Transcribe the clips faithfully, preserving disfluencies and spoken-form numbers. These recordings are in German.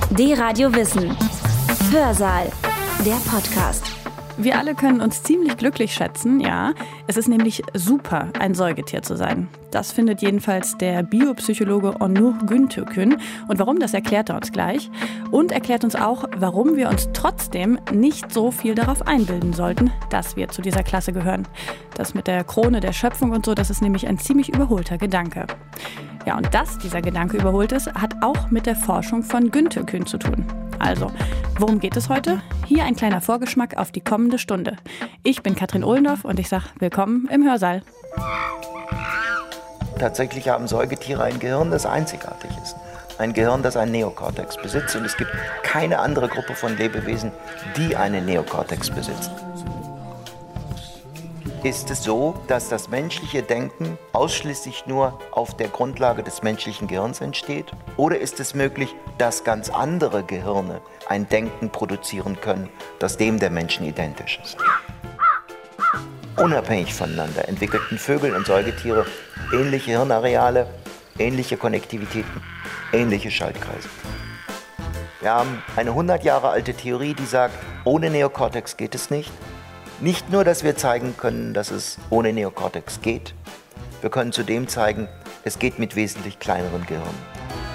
D-Radio Wissen. Hörsaal. Der Podcast. Wir alle können uns ziemlich glücklich schätzen, ja. Es ist nämlich super, ein Säugetier zu sein. Das findet jedenfalls der Biopsychologe Onur Güntürkün. Und warum, das erklärt er uns gleich. Und erklärt uns auch, warum wir uns trotzdem nicht so viel darauf einbilden sollten, dass wir zu dieser Klasse gehören. Das mit der Krone der Schöpfung und so, das ist nämlich ein ziemlich überholter Gedanke. Ja, und dass dieser Gedanke überholt ist, hat auch mit der Forschung von Güntürkün zu tun. Also, worum geht es heute? Hier ein kleiner Vorgeschmack auf die kommende Stunde. Ich bin Katrin Ohlendorf und ich sage willkommen im Hörsaal. Tatsächlich haben Säugetiere ein Gehirn, das einzigartig ist. Ein Gehirn, das einen Neokortex besitzt. Und es gibt keine andere Gruppe von Lebewesen, die einen Neokortex besitzt. Ist es so, dass das menschliche Denken ausschließlich nur auf der Grundlage des menschlichen Gehirns entsteht? Oder ist es möglich, dass ganz andere Gehirne ein Denken produzieren können, das dem der Menschen identisch ist? Unabhängig voneinander entwickelten Vögel und Säugetiere ähnliche Hirnareale, ähnliche Konnektivitäten, ähnliche Schaltkreise. Wir haben eine hundert Jahre alte Theorie, die sagt, ohne Neokortex geht es nicht. Nicht nur, dass wir zeigen können, dass es ohne Neokortex geht, wir können zudem zeigen, es geht mit wesentlich kleineren Gehirnen.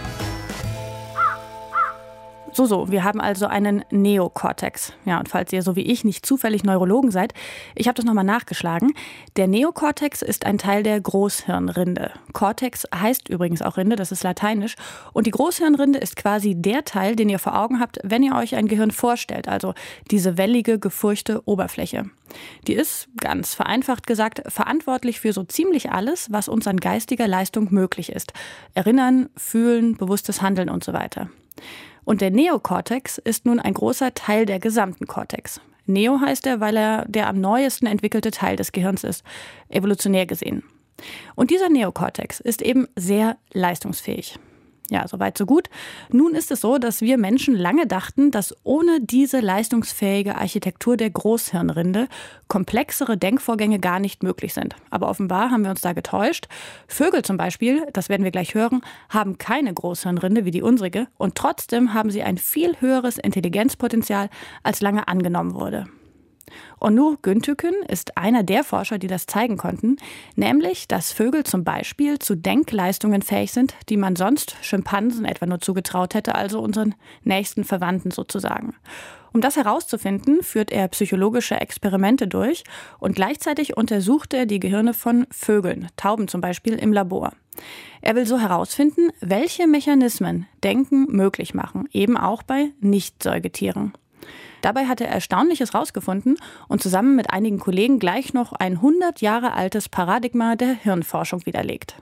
So, so, wir haben also einen Neokortex. Ja, und falls ihr so wie ich nicht zufällig Neurologen seid, ich habe das nochmal nachgeschlagen. Der Neokortex ist ein Teil der Großhirnrinde. Kortex heißt übrigens auch Rinde, das ist lateinisch. Und die Großhirnrinde ist quasi der Teil, den ihr vor Augen habt, wenn ihr euch ein Gehirn vorstellt. Also diese wellige, gefurchte Oberfläche. Die ist, ganz vereinfacht gesagt, verantwortlich für so ziemlich alles, was uns an geistiger Leistung möglich ist. Erinnern, fühlen, bewusstes Handeln und so weiter. Und der Neokortex ist nun ein großer Teil der gesamten Kortex. Neo heißt er, weil er der am neuesten entwickelte Teil des Gehirns ist, evolutionär gesehen. Und dieser Neokortex ist eben sehr leistungsfähig. Ja, soweit so gut. Nun ist es so, dass wir Menschen lange dachten, dass ohne diese leistungsfähige Architektur der Großhirnrinde komplexere Denkvorgänge gar nicht möglich sind. Aber offenbar haben wir uns da getäuscht. Vögel zum Beispiel, das werden wir gleich hören, haben keine Großhirnrinde wie die unsere und trotzdem haben sie ein viel höheres Intelligenzpotenzial, als lange angenommen wurde. Onur Güntürkün ist einer der Forscher, die das zeigen konnten, nämlich, dass Vögel zum Beispiel zu Denkleistungen fähig sind, die man sonst Schimpansen etwa nur zugetraut hätte, also unseren nächsten Verwandten sozusagen. Um das herauszufinden, führt er psychologische Experimente durch und gleichzeitig untersucht er die Gehirne von Vögeln, Tauben zum Beispiel, im Labor. Er will so herausfinden, welche Mechanismen Denken möglich machen, eben auch bei Nicht-Säugetieren. Dabei hat er Erstaunliches rausgefunden und zusammen mit einigen Kollegen gleich noch ein hundert Jahre altes Paradigma der Hirnforschung widerlegt.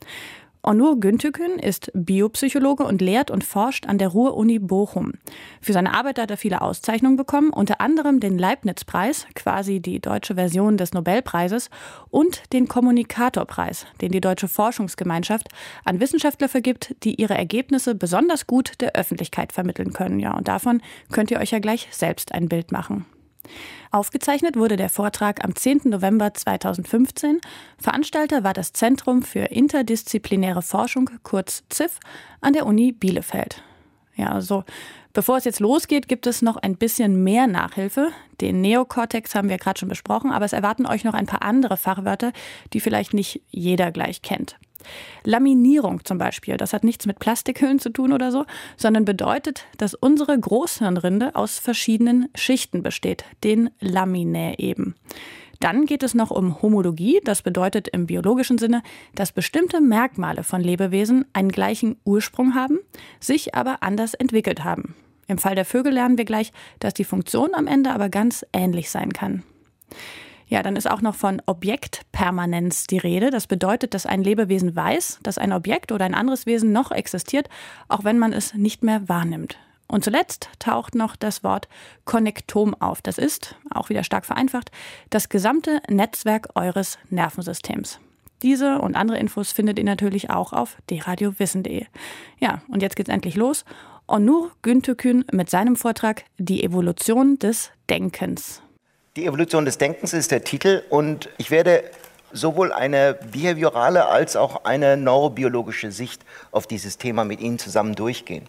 Onur Güntürkün ist Biopsychologe und lehrt und forscht an der Ruhr-Uni Bochum. Für seine Arbeit hat er viele Auszeichnungen bekommen, unter anderem den Leibniz-Preis, quasi die deutsche Version des Nobelpreises, und den Kommunikatorpreis, den die Deutsche Forschungsgemeinschaft an Wissenschaftler vergibt, die ihre Ergebnisse besonders gut der Öffentlichkeit vermitteln können. Ja, und davon könnt ihr euch ja gleich selbst ein Bild machen. Aufgezeichnet wurde der Vortrag am zehnten November zweitausendfünfzehn. Veranstalter war das Zentrum für interdisziplinäre Forschung, kurz Z I F, an der Uni Bielefeld. Ja, also bevor es jetzt losgeht, gibt es noch ein bisschen mehr Nachhilfe. Den Neokortex haben wir gerade schon besprochen, aber es erwarten euch noch ein paar andere Fachwörter, die vielleicht nicht jeder gleich kennt. Laminierung zum Beispiel, das hat nichts mit Plastikhüllen zu tun oder so, sondern bedeutet, dass unsere Großhirnrinde aus verschiedenen Schichten besteht, den Laminae eben. Dann geht es noch um Homologie, das bedeutet im biologischen Sinne, dass bestimmte Merkmale von Lebewesen einen gleichen Ursprung haben, sich aber anders entwickelt haben. Im Fall der Vögel lernen wir gleich, dass die Funktion am Ende aber ganz ähnlich sein kann. Ja, dann ist auch noch von Objektpermanenz die Rede. Das bedeutet, dass ein Lebewesen weiß, dass ein Objekt oder ein anderes Wesen noch existiert, auch wenn man es nicht mehr wahrnimmt. Und zuletzt taucht noch das Wort Konnektom auf. Das ist, auch wieder stark vereinfacht, das gesamte Netzwerk eures Nervensystems. Diese und andere Infos findet ihr natürlich auch auf d radio wissen punkt de. Ja, und jetzt geht's endlich los. Onur Güntürkün mit seinem Vortrag Die Evolution des Denkens. Die Evolution des Denkens ist der Titel und ich werde sowohl eine behaviorale als auch eine neurobiologische Sicht auf dieses Thema mit Ihnen zusammen durchgehen.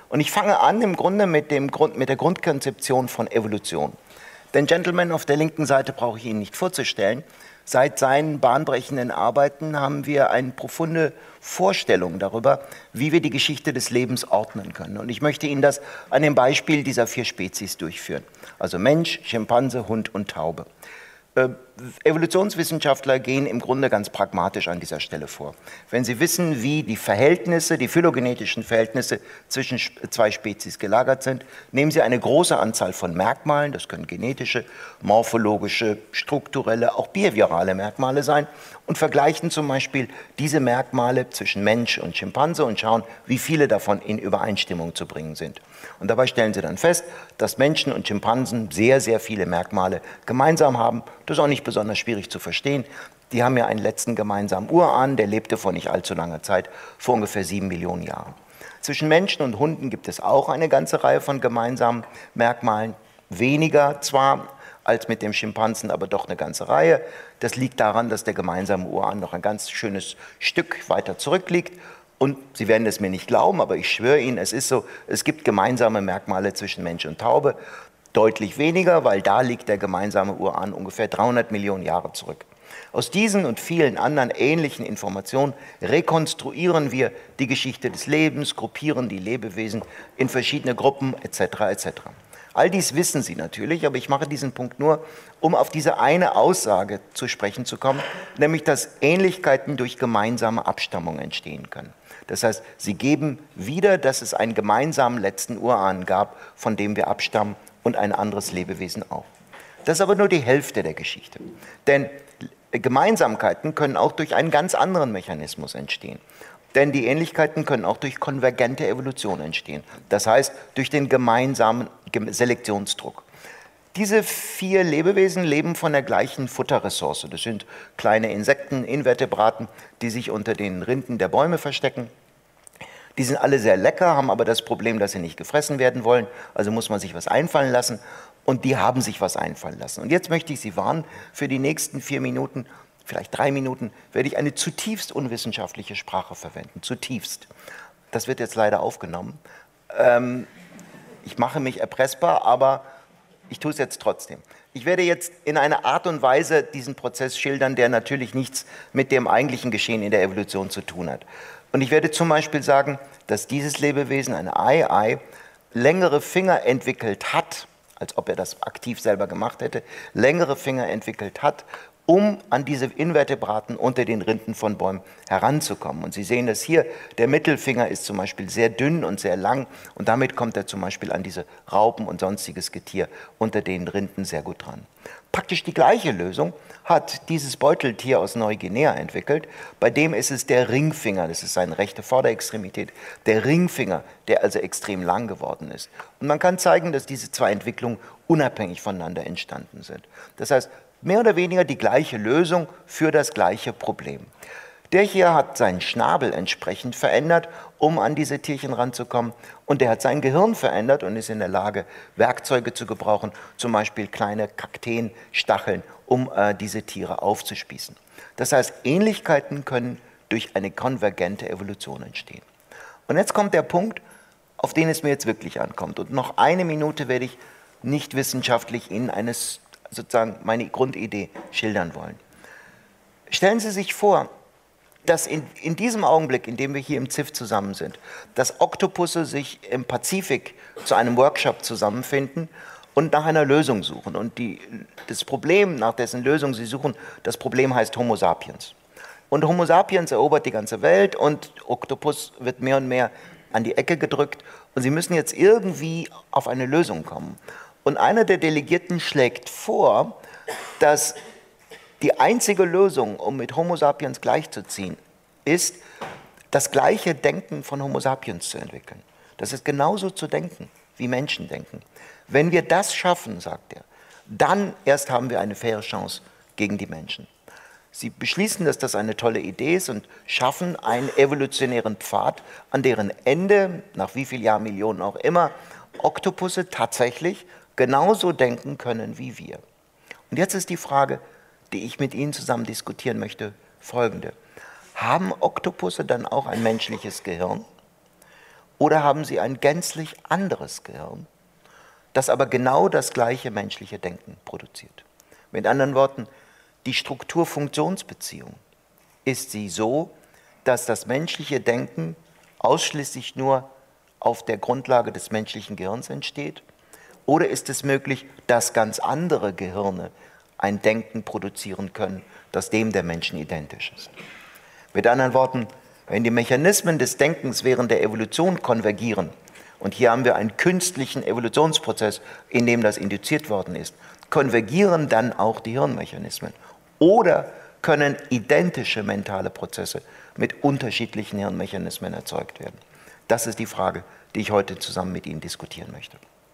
Und ich fange an im Grunde mit, dem Grund, mit der Grundkonzeption von Evolution. Den Gentleman auf der linken Seite brauche ich Ihnen nicht vorzustellen. Seit seinen bahnbrechenden Arbeiten haben wir eine profunde Vorstellung darüber, wie wir die Geschichte des Lebens ordnen können. Und ich möchte Ihnen das an dem Beispiel dieser vier Spezies durchführen. Also Mensch, Schimpanse, Hund und Taube. Äh, Evolutionswissenschaftler gehen im Grunde ganz pragmatisch an dieser Stelle vor. Wenn sie wissen, wie die Verhältnisse, die phylogenetischen Verhältnisse zwischen zwei Spezies gelagert sind, nehmen sie eine große Anzahl von Merkmalen, das können genetische, morphologische, strukturelle, auch behaviorale Merkmale sein, und vergleichen zum Beispiel diese Merkmale zwischen Mensch und Schimpanse und schauen, wie viele davon in Übereinstimmung zu bringen sind. Und dabei stellen sie dann fest, dass Menschen und Schimpansen sehr, sehr viele Merkmale gemeinsam haben. Das ist auch nicht besonders schwierig zu verstehen. Die haben ja einen letzten gemeinsamen Urahn, der lebte vor nicht allzu langer Zeit, vor ungefähr sieben Millionen Jahren. Zwischen Menschen und Hunden gibt es auch eine ganze Reihe von gemeinsamen Merkmalen. Weniger zwar als mit dem Schimpansen, aber doch eine ganze Reihe. Das liegt daran, dass der gemeinsame Urahn noch ein ganz schönes Stück weiter zurückliegt. Und Sie werden es mir nicht glauben, aber ich schwöre Ihnen, es ist so, es gibt gemeinsame Merkmale zwischen Mensch und Taube. Deutlich weniger, weil da liegt der gemeinsame Urahn ungefähr dreihundert Millionen Jahre zurück. Aus diesen und vielen anderen ähnlichen Informationen rekonstruieren wir die Geschichte des Lebens, gruppieren die Lebewesen in verschiedene Gruppen et cetera et cetera. All dies wissen Sie natürlich, aber ich mache diesen Punkt nur, um auf diese eine Aussage zu sprechen zu kommen, nämlich, dass Ähnlichkeiten durch gemeinsame Abstammung entstehen können. Das heißt, sie geben wieder, dass es einen gemeinsamen letzten Urahn gab, von dem wir abstammen, und ein anderes Lebewesen auch. Das ist aber nur die Hälfte der Geschichte. Denn Gemeinsamkeiten können auch durch einen ganz anderen Mechanismus entstehen. Denn die Ähnlichkeiten können auch durch konvergente Evolution entstehen. Das heißt, durch den gemeinsamen Selektionsdruck. Diese vier Lebewesen leben von der gleichen Futterressource. Das sind kleine Insekten, Invertebraten, die sich unter den Rinden der Bäume verstecken. Die sind alle sehr lecker, haben aber das Problem, dass sie nicht gefressen werden wollen. Also muss man sich was einfallen lassen. Und die haben sich was einfallen lassen. Und jetzt möchte ich Sie warnen, für die nächsten vier Minuten, vielleicht drei Minuten, werde ich eine zutiefst unwissenschaftliche Sprache verwenden. Zutiefst. Das wird jetzt leider aufgenommen. Ähm, ich mache mich erpressbar, aber ich tue es jetzt trotzdem. Ich werde jetzt in einer Art und Weise diesen Prozess schildern, der natürlich nichts mit dem eigentlichen Geschehen in der Evolution zu tun hat. Und ich werde zum Beispiel sagen, dass dieses Lebewesen, ein Ei-Ei, längere Finger entwickelt hat, als ob er das aktiv selber gemacht hätte, längere Finger entwickelt hat, um an diese Invertebraten unter den Rinden von Bäumen heranzukommen. Und Sie sehen das hier, der Mittelfinger ist zum Beispiel sehr dünn und sehr lang und damit kommt er zum Beispiel an diese Raupen und sonstiges Getier unter den Rinden sehr gut dran. Praktisch die gleiche Lösung hat dieses Beuteltier aus Neuguinea entwickelt. Bei dem ist es der Ringfinger, das ist seine rechte Vorderextremität, der Ringfinger, der also extrem lang geworden ist. Und man kann zeigen, dass diese zwei Entwicklungen unabhängig voneinander entstanden sind. Das heißt, mehr oder weniger die gleiche Lösung für das gleiche Problem. Der hier hat seinen Schnabel entsprechend verändert, um an diese Tierchen ranzukommen. Und der hat sein Gehirn verändert und ist in der Lage, Werkzeuge zu gebrauchen, zum Beispiel kleine Kakteenstacheln, um äh, diese Tiere aufzuspießen. Das heißt, Ähnlichkeiten können durch eine konvergente Evolution entstehen. Und jetzt kommt der Punkt, auf den es mir jetzt wirklich ankommt. Und noch eine Minute werde ich nicht wissenschaftlich Ihnen eines, sozusagen meine Grundidee schildern wollen. Stellen Sie sich vor, dass in, in diesem Augenblick, in dem wir hier im Z I F zusammen sind, dass Oktopusse sich im Pazifik zu einem Workshop zusammenfinden und nach einer Lösung suchen. Und die, das Problem, nach dessen Lösung sie suchen, das Problem heißt Homo sapiens. Und Homo sapiens erobert die ganze Welt und Oktopus wird mehr und mehr an die Ecke gedrückt. Und sie müssen jetzt irgendwie auf eine Lösung kommen. Und einer der Delegierten schlägt vor, dass die einzige Lösung, um mit Homo sapiens gleichzuziehen, ist, das gleiche Denken von Homo sapiens zu entwickeln. Das ist genauso zu denken, wie Menschen denken. Wenn wir das schaffen, sagt er, dann erst haben wir eine faire Chance gegen die Menschen. Sie beschließen, dass das eine tolle Idee ist und schaffen einen evolutionären Pfad, an deren Ende, nach wie viel Jahrmillionen auch immer, Oktopusse tatsächlich genauso denken können wie wir. Und jetzt ist die Frage, die ich mit Ihnen zusammen diskutieren möchte, folgende. Haben Oktopusse dann auch ein menschliches Gehirn? Oder haben Sie ein gänzlich anderes Gehirn, das aber genau das gleiche menschliche Denken produziert? Mit anderen Worten, die Struktur-Funktionsbeziehung, ist sie so, dass das menschliche Denken ausschließlich nur auf der Grundlage des menschlichen Gehirns entsteht? Oder ist es möglich, dass ganz andere Gehirne ein Denken produzieren können, das dem der Menschen identisch ist? Mit anderen Worten, wenn die Mechanismen des Denkens während der Evolution konvergieren, und hier haben wir einen künstlichen Evolutionsprozess, in dem das induziert worden ist, konvergieren dann auch die Hirnmechanismen? Oder können identische mentale Prozesse mit unterschiedlichen Hirnmechanismen erzeugt werden? Das ist die Frage, die ich heute zusammen mit Ihnen diskutieren möchte.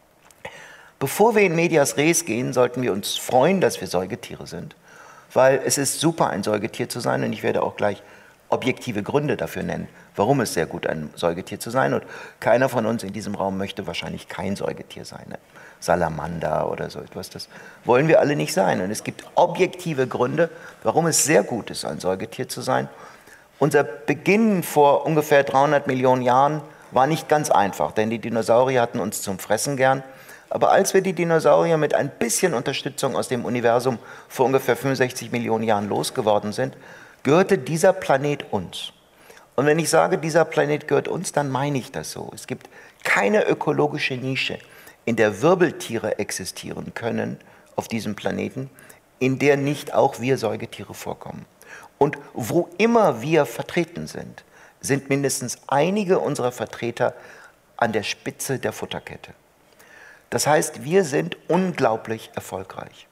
Bevor wir in medias res gehen, sollten wir uns freuen, dass wir Säugetiere sind, weil es ist super, ein Säugetier zu sein, und ich werde auch gleich objektive Gründe dafür nennen, warum es sehr gut ein Säugetier zu sein, und keiner von uns in diesem Raum möchte wahrscheinlich kein Säugetier sein, ne? Salamander oder so etwas, das wollen wir alle nicht sein, und es gibt objektive Gründe, warum es sehr gut ist, ein Säugetier zu sein. Unser Beginn vor ungefähr dreihundert Millionen Jahren war nicht ganz einfach, denn die Dinosaurier hatten uns zum Fressen gern, aber als wir die Dinosaurier mit ein bisschen Unterstützung aus dem Universum vor ungefähr fünfundsechzig Millionen Jahren losgeworden sind, gehörte dieser Planet uns. Und wenn ich sage, dieser Planet gehört uns, dann meine ich das so. Es gibt keine ökologische Nische, in der Wirbeltiere existieren können auf diesem Planeten, in der nicht auch wir Säugetiere vorkommen. Und wo immer wir vertreten sind, sind mindestens einige unserer Vertreter an der Spitze der Futterkette. Das heißt, wir sind unglaublich erfolgreich.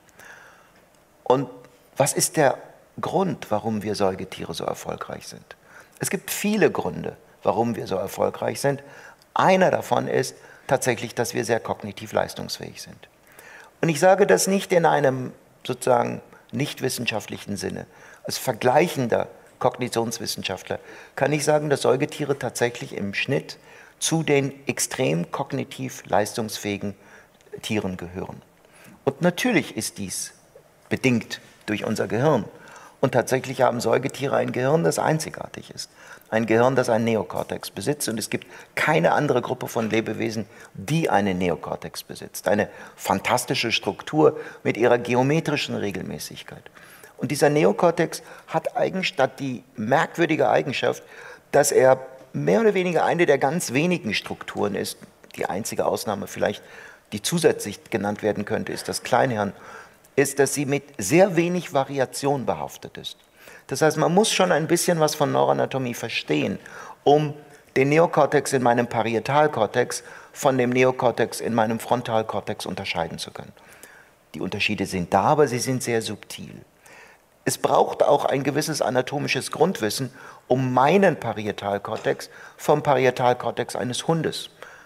Und was ist der Grund, warum wir Säugetiere so erfolgreich sind? Es gibt viele Gründe, warum wir so erfolgreich sind. Einer davon ist tatsächlich, dass wir sehr kognitiv leistungsfähig sind. Und ich sage das nicht in einem sozusagen nicht wissenschaftlichen Sinne. Als vergleichender Kognitionswissenschaftler kann ich sagen, dass Säugetiere tatsächlich im Schnitt zu den extrem kognitiv leistungsfähigen Tieren gehören. Und natürlich ist dies bedingt durch unser Gehirn. Und tatsächlich haben Säugetiere ein Gehirn, das einzigartig ist. Ein Gehirn, das einen Neokortex besitzt. Und es gibt keine andere Gruppe von Lebewesen, die einen Neokortex besitzt. Eine fantastische Struktur mit ihrer geometrischen Regelmäßigkeit. Und dieser Neokortex hat Eigenstadt die merkwürdige Eigenschaft, dass er mehr oder weniger eine der ganz wenigen Strukturen ist. Die einzige Ausnahme vielleicht, die zusätzlich genannt werden könnte, ist das Kleinhirn, ist, dass sie mit sehr wenig Variation behaftet ist. Das heißt, man muss schon ein bisschen was von Neuroanatomie verstehen, um den Neokortex in meinem Parietalkortex von dem Neokortex in meinem Frontalkortex unterscheiden zu können. Die Unterschiede sind da, aber sie sind sehr subtil. Es braucht auch ein gewisses anatomisches Grundwissen, um meinen Parietalkortex vom Parietalkortex eines Hundes,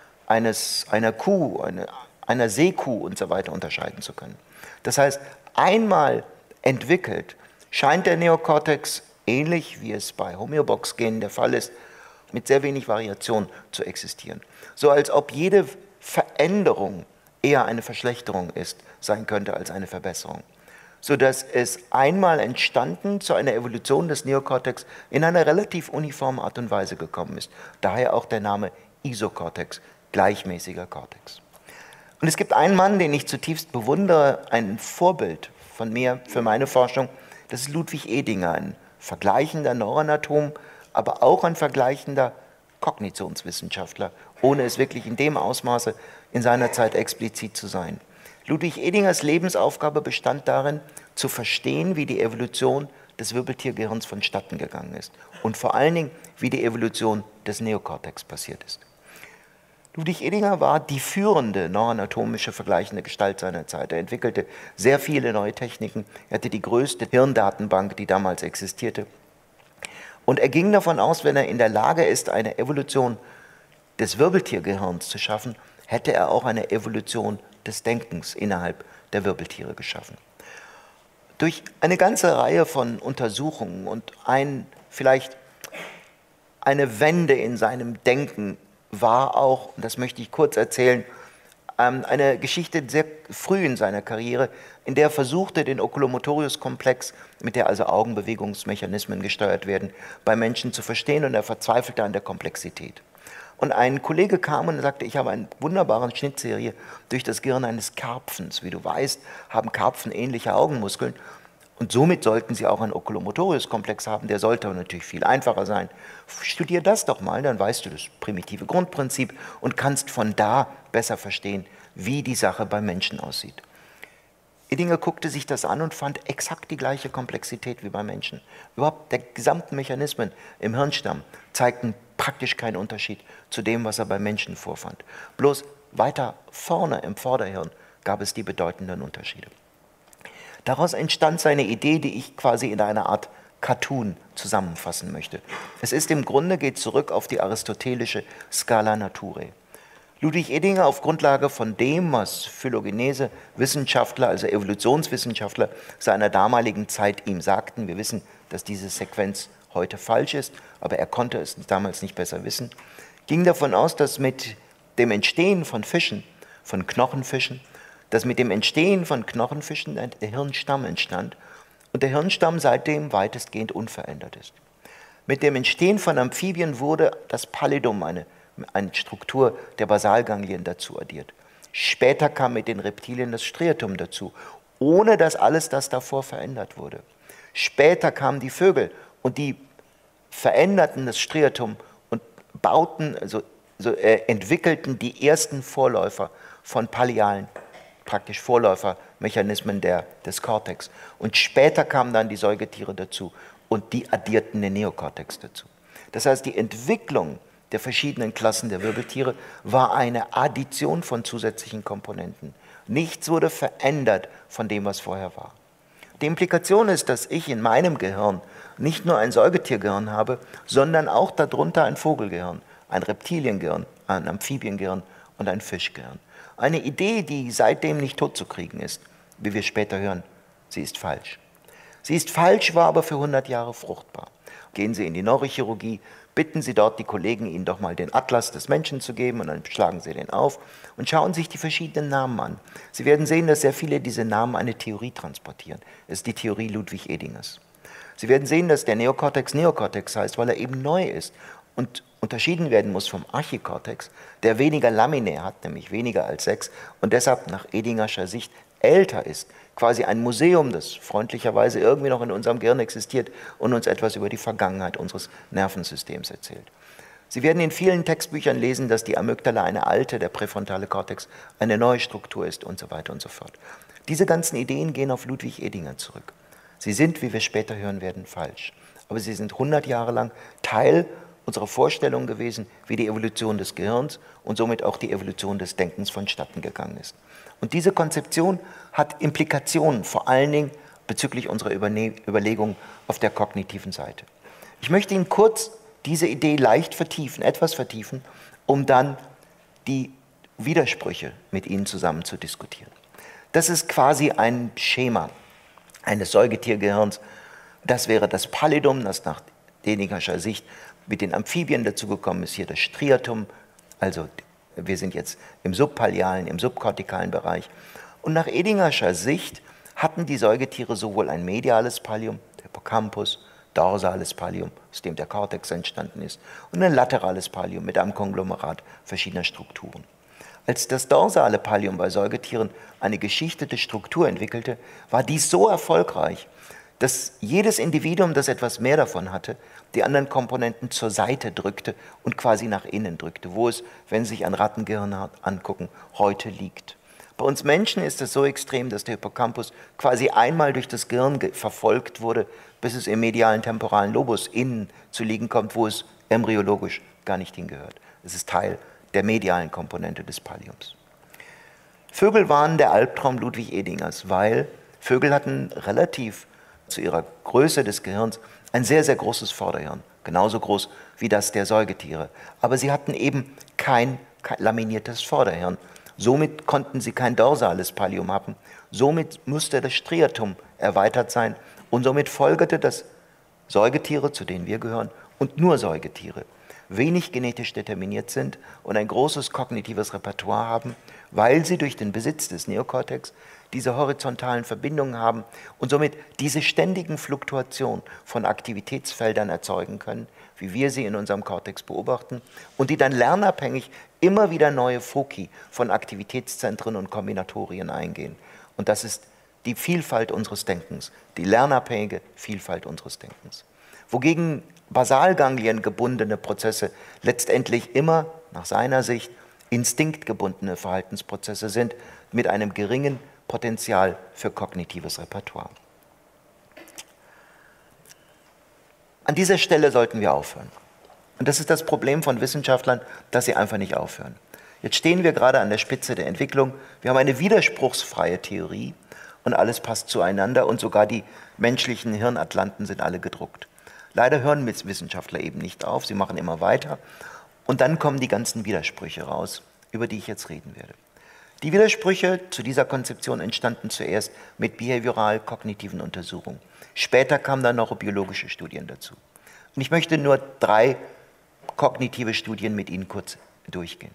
eines, einer Kuh, eine, einer Seekuh und so weiter unterscheiden zu können. Das heißt, einmal entwickelt, scheint der Neokortex, ähnlich wie es bei Homeobox-Genen der Fall ist, mit sehr wenig Variation zu existieren. So als ob jede Veränderung eher eine Verschlechterung ist, sein könnte als eine Verbesserung. Sodass es einmal entstanden zu einer Evolution des Neokortex in einer relativ uniformen Art und Weise gekommen ist. Daher auch der Name Isokortex, gleichmäßiger Kortex. Und es gibt einen Mann, den ich zutiefst bewundere, ein Vorbild von mir für meine Forschung, das ist Ludwig Edinger, ein vergleichender Neuroanatom, aber auch ein vergleichender Kognitionswissenschaftler, ohne es wirklich in dem Ausmaße in seiner Zeit explizit zu sein. Ludwig Edingers Lebensaufgabe bestand darin, zu verstehen, wie die Evolution des Wirbeltiergehirns vonstatten gegangen ist und vor allen Dingen, wie die Evolution des Neokortex passiert ist. Ludwig Edinger war die führende neuroanatomische vergleichende Gestalt seiner Zeit. Er entwickelte sehr viele neue Techniken. Er hatte die größte Hirndatenbank, die damals existierte. Und er ging davon aus, wenn er in der Lage ist, eine Evolution des Wirbeltiergehirns zu schaffen, hätte er auch eine Evolution des Denkens innerhalb der Wirbeltiere geschaffen. Durch eine ganze Reihe von Untersuchungen und ein, vielleicht eine Wende in seinem Denken war auch, und das möchte ich kurz erzählen, eine Geschichte sehr früh in seiner Karriere, in der er versuchte, den Oculomotorius-Komplex, mit der also Augenbewegungsmechanismen gesteuert werden, bei Menschen zu verstehen, und er verzweifelte an der Komplexität. Und ein Kollege kam und sagte, ich habe einen wunderbaren Schnittserie durch das Gehirn eines Karpfens. Wie du weißt, haben Karpfen ähnliche Augenmuskeln. Und somit sollten sie auch einen Oculomotorius-Komplex haben. Der sollte aber natürlich viel einfacher sein. Studier das doch mal, dann weißt du das primitive Grundprinzip und kannst von da besser verstehen, wie die Sache beim Menschen aussieht. Edinger guckte sich das an und fand exakt die gleiche Komplexität wie beim Menschen. Überhaupt die gesamten Mechanismen im Hirnstamm zeigten praktisch keinen Unterschied zu dem, was er beim Menschen vorfand. Bloß weiter vorne im Vorderhirn gab es die bedeutenden Unterschiede. Daraus entstand seine Idee, die ich quasi in einer Art Cartoon zusammenfassen möchte. Es ist im Grunde, geht zurück auf die aristotelische Scala Naturae. Ludwig Edinger auf Grundlage von dem, was Phylogenese-Wissenschaftler, also Evolutionswissenschaftler seiner damaligen Zeit ihm sagten, wir wissen, dass diese Sequenz heute falsch ist, aber er konnte es damals nicht besser wissen, ging davon aus, dass mit dem Entstehen von Fischen, von Knochenfischen, dass mit dem Entstehen von Knochenfischen ein Hirnstamm entstand und der Hirnstamm seitdem weitestgehend unverändert ist. Mit dem Entstehen von Amphibien wurde das Pallidum, eine, eine Struktur der Basalganglien, dazu addiert. Später kam mit den Reptilien das Striatum dazu, ohne dass alles das davor verändert wurde. Später kamen die Vögel und die veränderten das Striatum und bauten, also, also äh, entwickelten die ersten Vorläufer von pallialen, praktisch Vorläufermechanismen der, des Kortex. Und später kamen dann die Säugetiere dazu und die addierten den Neokortex dazu. Das heißt, die Entwicklung der verschiedenen Klassen der Wirbeltiere war eine Addition von zusätzlichen Komponenten. Nichts wurde verändert von dem, was vorher war. Die Implikation ist, dass ich in meinem Gehirn nicht nur ein Säugetiergehirn habe, sondern auch darunter ein Vogelgehirn, ein Reptiliengehirn, ein Amphibiengehirn und ein Fischgehirn. Eine Idee, die seitdem nicht totzukriegen ist, wie wir später hören, sie ist falsch. Sie ist falsch, war aber für hundert Jahre fruchtbar. Gehen Sie in die Neurochirurgie, bitten Sie dort die Kollegen, Ihnen doch mal den Atlas des Menschen zu geben und dann schlagen Sie den auf und schauen sich die verschiedenen Namen an. Sie werden sehen, dass sehr viele dieser Namen eine Theorie transportieren. Es ist die Theorie Ludwig Edingers. Sie werden sehen, dass der Neokortex Neokortex heißt, weil er eben neu ist und unterschieden werden muss vom Archikortex, der weniger Laminae hat, nämlich weniger als sechs und deshalb nach Edingerscher Sicht älter ist. Quasi ein Museum, das freundlicherweise irgendwie noch in unserem Gehirn existiert und uns etwas über die Vergangenheit unseres Nervensystems erzählt. Sie werden in vielen Textbüchern lesen, dass die Amygdala eine alte, der präfrontale Kortex eine neue Struktur ist und so weiter und so fort. Diese ganzen Ideen gehen auf Ludwig Edinger zurück. Sie sind, wie wir später hören werden, falsch. Aber sie sind hundert Jahre lang Teil unserer Vorstellung gewesen, wie die Evolution des Gehirns und somit auch die Evolution des Denkens vonstatten gegangen ist. Und diese Konzeption hat Implikationen, vor allen Dingen bezüglich unserer Überlegungen auf der kognitiven Seite. Ich möchte Ihnen kurz diese Idee leicht vertiefen, etwas vertiefen, um dann die Widersprüche mit Ihnen zusammen zu diskutieren. Das ist quasi ein Schema eines Säugetiergehirns. Das wäre das Pallidum, das nach Edingerscher Sicht mit den Amphibien dazugekommen ist, hier das Striatum, also wir sind jetzt im subpallialen, im subkortikalen Bereich. Und nach Edingerscher Sicht hatten die Säugetiere sowohl ein mediales Pallium, der Hippocampus, dorsales Pallium, aus dem der Kortex entstanden ist, und ein laterales Pallium mit einem Konglomerat verschiedener Strukturen. Als das dorsale Pallium bei Säugetieren eine geschichtete Struktur entwickelte, war dies so erfolgreich, dass jedes Individuum, das etwas mehr davon hatte, die anderen Komponenten zur Seite drückte und quasi nach innen drückte, wo es, wenn Sie sich ein Rattengehirn angucken, heute liegt. Bei uns Menschen ist es so extrem, dass der Hippocampus quasi einmal durch das Gehirn verfolgt wurde, bis es im medialen temporalen Lobus innen zu liegen kommt, wo es embryologisch gar nicht hingehört. Es ist Teil der medialen Komponente des Palliums. Vögel waren der Albtraum Ludwig Edingers, weil Vögel hatten relativ zu ihrer Größe des Gehirns ein sehr, sehr großes Vorderhirn, genauso groß wie das der Säugetiere. Aber sie hatten eben kein, kein laminiertes Vorderhirn. Somit konnten sie kein dorsales Pallium haben. Somit musste das Striatum erweitert sein und somit folgerte, dass Säugetiere, zu denen wir gehören, und nur Säugetiere, wenig genetisch determiniert sind und ein großes kognitives Repertoire haben, weil sie durch den Besitz des Neokortex diese horizontalen Verbindungen haben und somit diese ständigen Fluktuationen von Aktivitätsfeldern erzeugen können, wie wir sie in unserem Kortex beobachten, und die dann lernabhängig immer wieder neue Foci von Aktivitätszentren und Kombinatorien eingehen. Und das ist die Vielfalt unseres Denkens, die lernabhängige Vielfalt unseres Denkens. Wogegen Basalganglien gebundene Prozesse letztendlich immer, nach seiner Sicht, instinktgebundene Verhaltensprozesse sind, mit einem geringen Potenzial für kognitives Repertoire. An dieser Stelle sollten wir aufhören. Und das ist das Problem von Wissenschaftlern, dass sie einfach nicht aufhören. Jetzt stehen wir gerade an der Spitze der Entwicklung. Wir haben eine widerspruchsfreie Theorie und alles passt zueinander und sogar die menschlichen Hirnatlanten sind alle gedruckt. Leider hören Wissenschaftler eben nicht auf, sie machen immer weiter und dann kommen die ganzen Widersprüche raus, über die ich jetzt reden werde. Die Widersprüche zu dieser Konzeption entstanden zuerst mit behavioral-kognitiven Untersuchungen. Später kamen dann neurobiologische Studien dazu. Und ich möchte nur drei kognitive Studien mit Ihnen kurz durchgehen.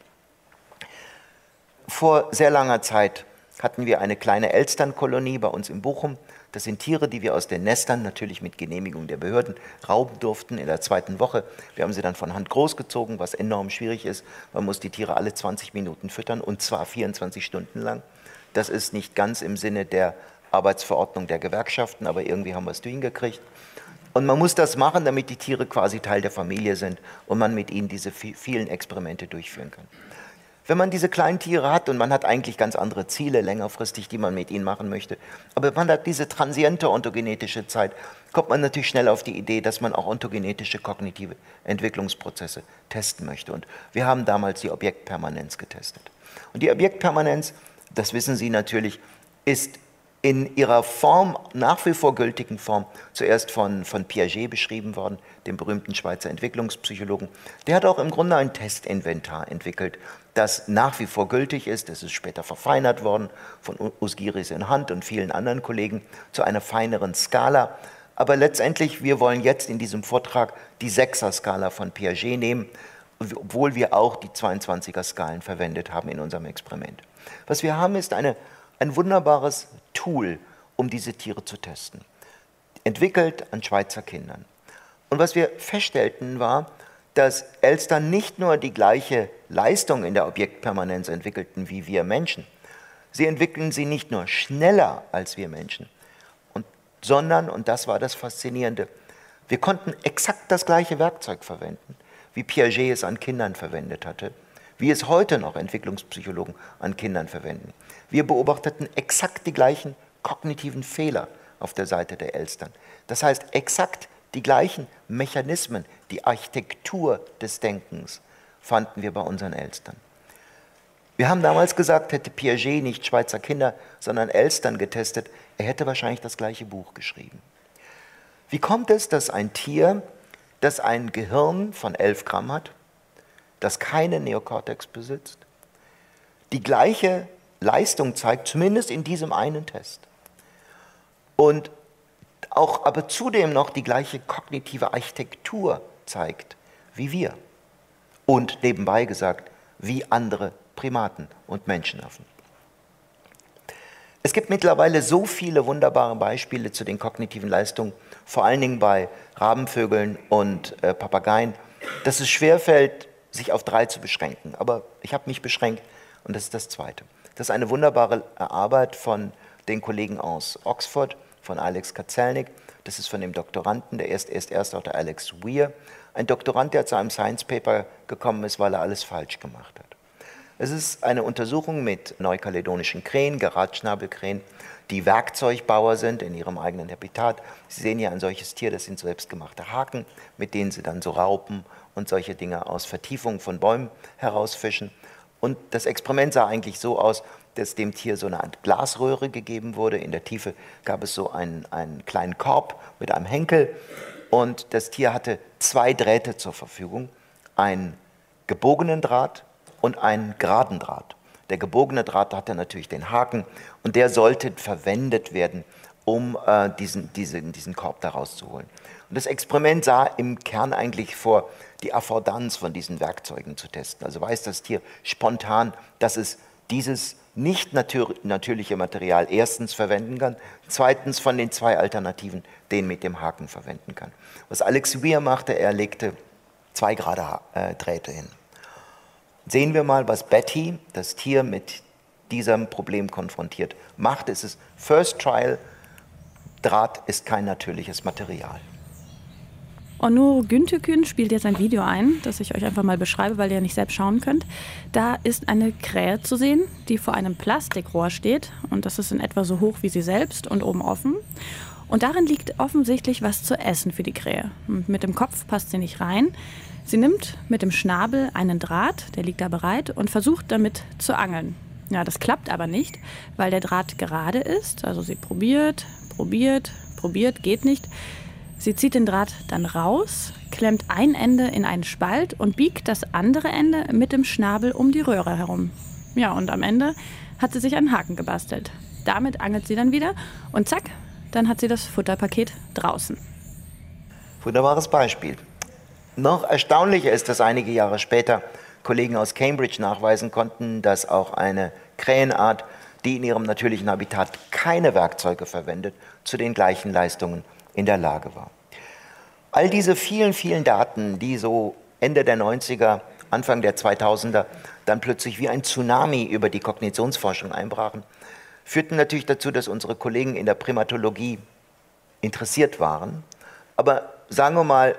Vor sehr langer Zeit hatten wir eine kleine Elsternkolonie bei uns in Bochum. Das sind Tiere, die wir aus den Nestern, natürlich mit Genehmigung der Behörden, rauben durften in der zweiten Woche. Wir haben sie dann von Hand großgezogen, was enorm schwierig ist. Man muss die Tiere alle zwanzig Minuten füttern und zwar vierundzwanzig Stunden lang. Das ist nicht ganz im Sinne der Arbeitsverordnung der Gewerkschaften, aber irgendwie haben wir es hingekriegt. Und man muss das machen, damit die Tiere quasi Teil der Familie sind und man mit ihnen diese vielen Experimente durchführen kann. Wenn man diese kleinen Tiere hat und man hat eigentlich ganz andere Ziele längerfristig, die man mit ihnen machen möchte, aber man hat diese transiente ontogenetische Zeit, kommt man natürlich schnell auf die Idee, dass man auch ontogenetische kognitive Entwicklungsprozesse testen möchte. Und wir haben damals die Objektpermanenz getestet. Und die Objektpermanenz, das wissen Sie natürlich, ist in ihrer Form, nach wie vor gültigen Form, zuerst von, von Piaget beschrieben worden, dem berühmten Schweizer Entwicklungspsychologen. Der hat auch im Grunde ein Testinventar entwickelt, das nach wie vor gültig ist. Das ist später verfeinert worden von Usgiris in Hand und vielen anderen Kollegen zu einer feineren Skala. Aber letztendlich, wir wollen jetzt in diesem Vortrag die Sechser-Skala von Piaget nehmen, obwohl wir auch die zweiundzwanziger-Skalen verwendet haben in unserem Experiment. Was wir haben, ist eine ein wunderbares Tool, um diese Tiere zu testen, entwickelt an Schweizer Kindern. Und was wir feststellten war, dass Elstern nicht nur die gleiche Leistung in der Objektpermanenz entwickelten wie wir Menschen, sie entwickeln sie nicht nur schneller als wir Menschen, und, sondern, und das war das Faszinierende, wir konnten exakt das gleiche Werkzeug verwenden, wie Piaget es an Kindern verwendet hatte, wie es heute noch Entwicklungspsychologen an Kindern verwenden. Wir beobachteten exakt die gleichen kognitiven Fehler auf der Seite der Elstern. Das heißt, exakt die gleichen Mechanismen, die Architektur des Denkens fanden wir bei unseren Elstern. Wir haben damals gesagt, hätte Piaget nicht Schweizer Kinder, sondern Elstern getestet, er hätte wahrscheinlich das gleiche Buch geschrieben. Wie kommt es, dass ein Tier, das ein Gehirn von elf Gramm hat, das keinen Neokortex besitzt, die gleiche Leistung zeigt, zumindest in diesem einen Test, und auch aber zudem noch die gleiche kognitive Architektur zeigt wie wir und nebenbei gesagt wie andere Primaten und Menschenaffen. Es gibt mittlerweile so viele wunderbare Beispiele zu den kognitiven Leistungen, vor allen Dingen bei Rabenvögeln und äh, Papageien, dass es schwerfällt, sich auf drei zu beschränken. Aber ich habe mich beschränkt und das ist das Zweite. Das ist eine wunderbare Arbeit von den Kollegen aus Oxford, von Alex Katzelnik. Das ist von dem Doktoranden, der erst, erst, erst auch der Alex Weir. Ein Doktorand, der zu einem Science Paper gekommen ist, weil er alles falsch gemacht hat. Es ist eine Untersuchung mit neukaledonischen Krähen, Geradschnabelkrähen, die Werkzeugbauer sind in ihrem eigenen Habitat. Sie sehen hier ein solches Tier, das sind selbstgemachte Haken, mit denen sie dann so Raupen und solche Dinge aus Vertiefungen von Bäumen herausfischen. Und das Experiment sah eigentlich so aus, dass dem Tier so eine Art Glasröhre gegeben wurde. In der Tiefe gab es so einen, einen kleinen Korb mit einem Henkel. Und das Tier hatte zwei Drähte zur Verfügung, einen gebogenen Draht und einen geraden Draht. Der gebogene Draht hatte natürlich den Haken und der sollte verwendet werden, um äh, diesen, diesen, diesen Korb da rauszuholen. Und das Experiment sah im Kern eigentlich vor, die Affordanz von diesen Werkzeugen zu testen. Also weiß das Tier spontan, dass es dieses nicht natür natürliche Material erstens verwenden kann, zweitens von den zwei Alternativen den mit dem Haken verwenden kann. Was Alex Weir machte, er legte zwei gerade äh, Drähte hin. Sehen wir mal, was Betty, das Tier, mit diesem Problem konfrontiert macht. Es ist First Trial, Draht ist kein natürliches Material. Onur Güntekin spielt jetzt ein Video ein, das ich euch einfach mal beschreibe, weil ihr ja nicht selbst schauen könnt. Da ist eine Krähe zu sehen, die vor einem Plastikrohr steht. Und das ist in etwa so hoch wie sie selbst und oben offen. Und darin liegt offensichtlich was zu essen für die Krähe. Und mit dem Kopf passt sie nicht rein. Sie nimmt mit dem Schnabel einen Draht, der liegt da bereit, und versucht damit zu angeln. Ja, das klappt aber nicht, weil der Draht gerade ist. Also sie probiert, probiert, probiert, geht nicht. Sie zieht den Draht dann raus, klemmt ein Ende in einen Spalt und biegt das andere Ende mit dem Schnabel um die Röhre herum. Ja, und am Ende hat sie sich einen Haken gebastelt. Damit angelt sie dann wieder und zack, dann hat sie das Futterpaket draußen. Wunderbares Beispiel. Noch erstaunlicher ist, dass einige Jahre später Kollegen aus Cambridge nachweisen konnten, dass auch eine Krähenart, die in ihrem natürlichen Habitat keine Werkzeuge verwendet, zu den gleichen Leistungen in der Lage war. All diese vielen, vielen Daten, die so Ende der neunziger, Anfang der zweitausender dann plötzlich wie ein Tsunami über die Kognitionsforschung einbrachen, führten natürlich dazu, dass unsere Kollegen in der Primatologie interessiert waren. Aber sagen wir mal,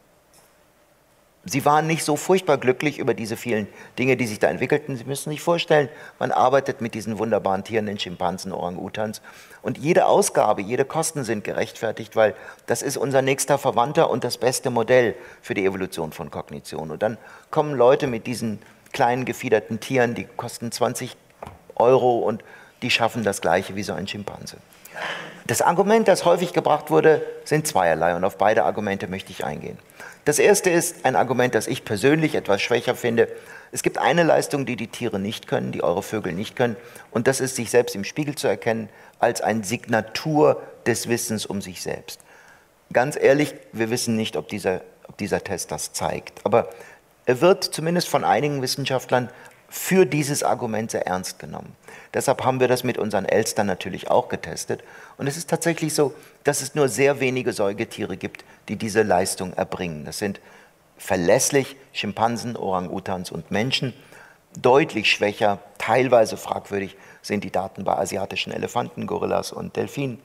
sie waren nicht so furchtbar glücklich über diese vielen Dinge, die sich da entwickelten. Sie müssen sich vorstellen, man arbeitet mit diesen wunderbaren Tieren, den Schimpansen, Orang-Utans. Und jede Ausgabe, jede Kosten sind gerechtfertigt, weil das ist unser nächster Verwandter und das beste Modell für die Evolution von Kognition. Und dann kommen Leute mit diesen kleinen gefiederten Tieren, die kosten zwanzig Euro und die schaffen das Gleiche wie so ein Schimpanse. Das Argument, das häufig gebracht wurde, sind zweierlei und auf beide Argumente möchte ich eingehen. Das erste ist ein Argument, das ich persönlich etwas schwächer finde. Es gibt eine Leistung, die die Tiere nicht können, die eure Vögel nicht können, und das ist, sich selbst im Spiegel zu erkennen als eine Signatur des Wissens um sich selbst. Ganz ehrlich, wir wissen nicht, ob dieser, ob dieser Test das zeigt, aber er wird zumindest von einigen Wissenschaftlern für dieses Argument sehr ernst genommen. Deshalb haben wir das mit unseren Elstern natürlich auch getestet. Und es ist tatsächlich so, dass es nur sehr wenige Säugetiere gibt, die diese Leistung erbringen. Das sind verlässlich Schimpansen, Orang-Utans und Menschen. Deutlich schwächer, teilweise fragwürdig sind die Daten bei asiatischen Elefanten, Gorillas und Delfinen.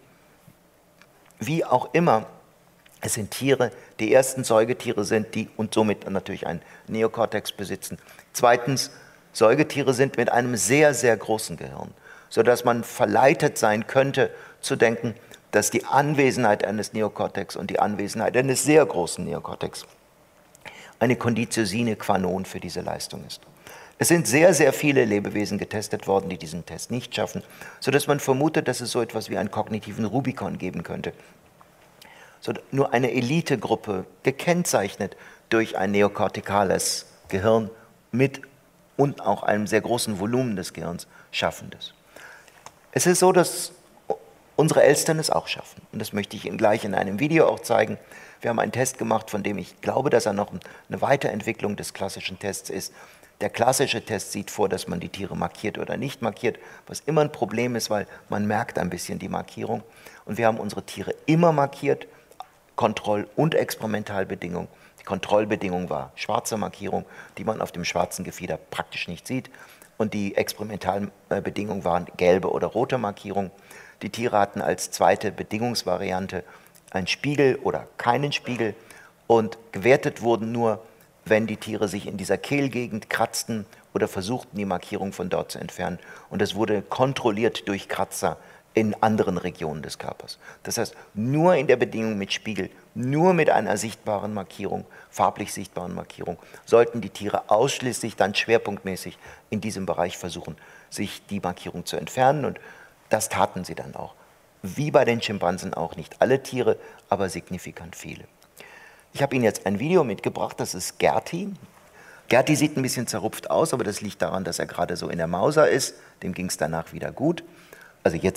Wie auch immer, es sind Tiere, die ersten Säugetiere sind, die und somit natürlich einen Neokortex besitzen. Zweitens, Säugetiere sind mit einem sehr, sehr großen Gehirn, sodass man verleitet sein könnte, zu denken, dass die Anwesenheit eines Neokortex und die Anwesenheit eines sehr großen Neokortex eine Conditio sine qua non für diese Leistung ist. Es sind sehr, sehr viele Lebewesen getestet worden, die diesen Test nicht schaffen, sodass man vermutet, dass es so etwas wie einen kognitiven Rubikon geben könnte. So, nur eine Elitegruppe, gekennzeichnet durch ein neokortikales Gehirn mit und auch einem sehr großen Volumen des Gehirns, schaffen das. Es ist so, dass unsere Elstern es auch schaffen. Und das möchte ich Ihnen gleich in einem Video auch zeigen. Wir haben einen Test gemacht, von dem ich glaube, dass er noch eine Weiterentwicklung des klassischen Tests ist. Der klassische Test sieht vor, dass man die Tiere markiert oder nicht markiert, was immer ein Problem ist, weil man merkt ein bisschen die Markierung. Und wir haben unsere Tiere immer markiert, Kontroll- und Experimentalbedingungen. Die Kontrollbedingung war schwarze Markierung, die man auf dem schwarzen Gefieder praktisch nicht sieht. Und die Experimentalbedingungen waren gelbe oder rote Markierung. Die Tiere hatten als zweite Bedingungsvariante einen Spiegel oder keinen Spiegel. Und gewertet wurden nur, wenn die Tiere sich in dieser Kehlgegend kratzten oder versuchten, die Markierung von dort zu entfernen. Und das wurde kontrolliert durch Kratzer in anderen Regionen des Körpers. Das heißt, nur in der Bedingung mit Spiegel, nur mit einer sichtbaren Markierung, farblich sichtbaren Markierung, sollten die Tiere ausschließlich dann schwerpunktmäßig in diesem Bereich versuchen, sich die Markierung zu entfernen. Und das taten sie dann auch. Wie bei den Schimpansen auch, nicht alle Tiere, aber signifikant viele. Ich habe Ihnen jetzt ein Video mitgebracht, das ist Gerti. Gerti sieht ein bisschen zerrupft aus, aber das liegt daran, dass er gerade so in der Mauser ist. Dem ging es danach wieder gut. Also jetzt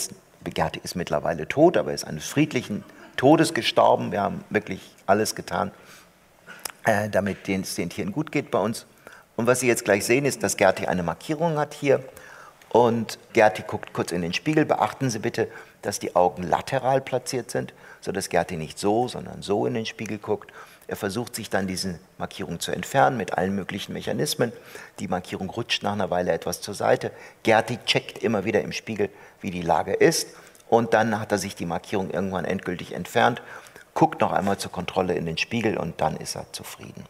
Gerti ist mittlerweile tot, aber ist eines friedlichen Todes gestorben. Wir haben wirklich alles getan, äh, damit es den Tieren gut geht bei uns. Und was Sie jetzt gleich sehen, ist, dass Gerti eine Markierung hat hier. Und Gerti guckt kurz in den Spiegel. Beachten Sie bitte, dass die Augen lateral platziert sind, sodass Gerti nicht so, sondern so in den Spiegel guckt. Er versucht sich dann diese Markierung zu entfernen mit allen möglichen Mechanismen. Die Markierung rutscht nach einer Weile etwas zur Seite. Gerti checkt immer wieder im Spiegel, wie die Lage ist. Und dann hat er sich die Markierung irgendwann endgültig entfernt, guckt noch einmal zur Kontrolle in den Spiegel und dann ist er zufrieden.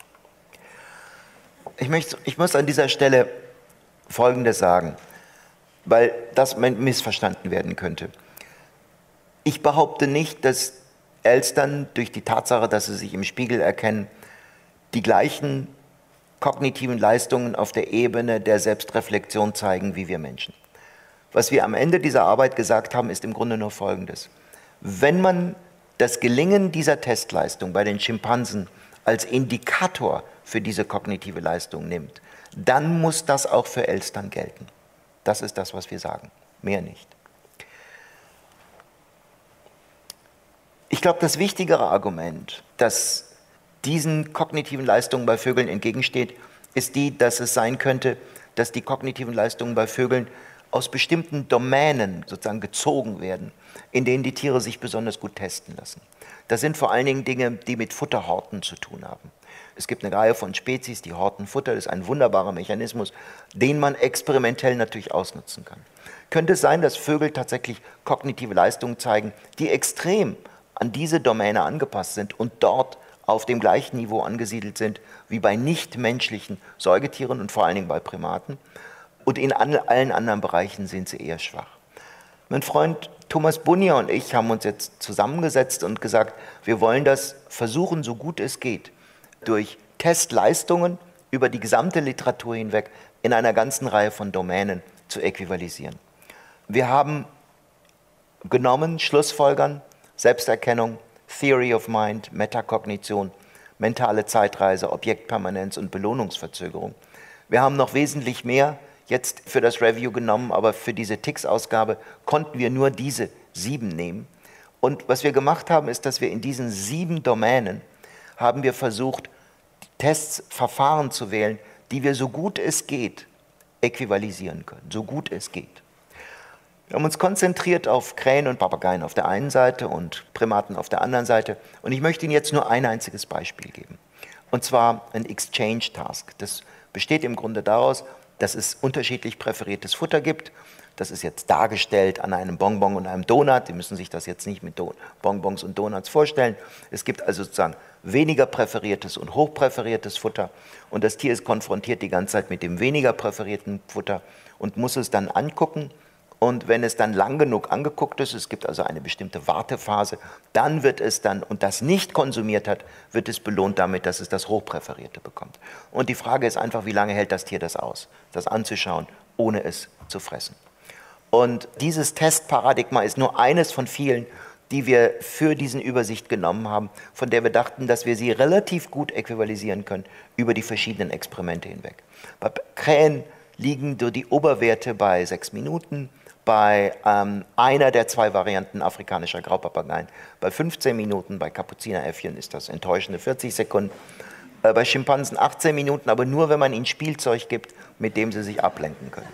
Ich, möchte, ich muss an dieser Stelle Folgendes sagen, weil das missverstanden werden könnte. Ich behaupte nicht, dass Elstern durch die Tatsache, dass sie sich im Spiegel erkennen, die gleichen kognitiven Leistungen auf der Ebene der Selbstreflexion zeigen wie wir Menschen. Was wir am Ende dieser Arbeit gesagt haben, ist im Grunde nur Folgendes. Wenn man das Gelingen dieser Testleistung bei den Schimpansen als Indikator für diese kognitive Leistung nimmt, dann muss das auch für Elstern gelten. Das ist das, was wir sagen, mehr nicht. Ich glaube, das wichtigere Argument, das diesen kognitiven Leistungen bei Vögeln entgegensteht, ist die, dass es sein könnte, dass die kognitiven Leistungen bei Vögeln aus bestimmten Domänen sozusagen gezogen werden, in denen die Tiere sich besonders gut testen lassen. Das sind vor allen Dingen Dinge, die mit Futterhorten zu tun haben. Es gibt eine Reihe von Spezies, die horten Futter. Das ist ein wunderbarer Mechanismus, den man experimentell natürlich ausnutzen kann. Könnte es sein, dass Vögel tatsächlich kognitive Leistungen zeigen, die extrem an diese Domäne angepasst sind und dort auf dem gleichen Niveau angesiedelt sind wie bei nichtmenschlichen Säugetieren und vor allen Dingen bei Primaten. Und in allen anderen Bereichen sind sie eher schwach. Mein Freund Thomas Bunja und ich haben uns jetzt zusammengesetzt und gesagt, wir wollen das versuchen, so gut es geht, durch Testleistungen über die gesamte Literatur hinweg in einer ganzen Reihe von Domänen zu äquivalisieren. Wir haben genommen, Schlussfolgern, Selbsterkennung, Theory of Mind, Metakognition, mentale Zeitreise, Objektpermanenz und Belohnungsverzögerung. Wir haben noch wesentlich mehr jetzt für das Review genommen, aber für diese T I X-Ausgabe konnten wir nur diese sieben nehmen. Und was wir gemacht haben, ist, dass wir in diesen sieben Domänen haben wir versucht, Tests, Verfahren zu wählen, die wir so gut es geht äquivalisieren können, so gut es geht. Wir haben uns konzentriert auf Krähen und Papageien auf der einen Seite und Primaten auf der anderen Seite. Und ich möchte Ihnen jetzt nur ein einziges Beispiel geben. Und zwar ein Exchange Task. Das besteht im Grunde daraus, dass es unterschiedlich präferiertes Futter gibt. Das ist jetzt dargestellt an einem Bonbon und einem Donut. Sie müssen sich das jetzt nicht mit Bonbons und Donuts vorstellen. Es gibt also sozusagen weniger präferiertes und hochpräferiertes Futter. Und das Tier ist konfrontiert die ganze Zeit mit dem weniger präferierten Futter und muss es dann angucken. Und wenn es dann lang genug angeguckt ist, es gibt also eine bestimmte Wartephase, dann wird es dann, und das nicht konsumiert hat, wird es belohnt damit, dass es das Hochpräferierte bekommt. Und die Frage ist einfach, wie lange hält das Tier das aus, das anzuschauen, ohne es zu fressen. Und dieses Testparadigma ist nur eines von vielen, die wir für diesen Übersicht genommen haben, von der wir dachten, dass wir sie relativ gut äquivalisieren können über die verschiedenen Experimente hinweg. Bei Krähen liegen die Oberwerte bei sechs Minuten, bei ähm, einer der zwei Varianten afrikanischer Graupapageien bei fünfzehn Minuten, bei Kapuzineräffchen ist das enttäuschende vierzig Sekunden, äh, bei Schimpansen achtzehn Minuten, aber nur, wenn man ihnen Spielzeug gibt, mit dem sie sich ablenken können.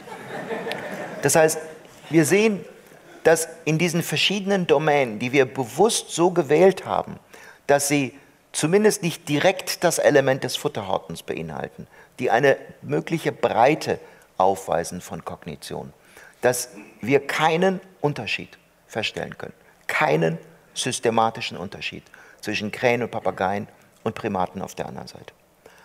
Das heißt, wir sehen, dass in diesen verschiedenen Domänen, die wir bewusst so gewählt haben, dass sie zumindest nicht direkt das Element des Futterhortens beinhalten, die eine mögliche Breite aufweisen von Kognition, dass wir keinen Unterschied feststellen können, keinen systematischen Unterschied zwischen Krähen und Papageien und Primaten auf der anderen Seite.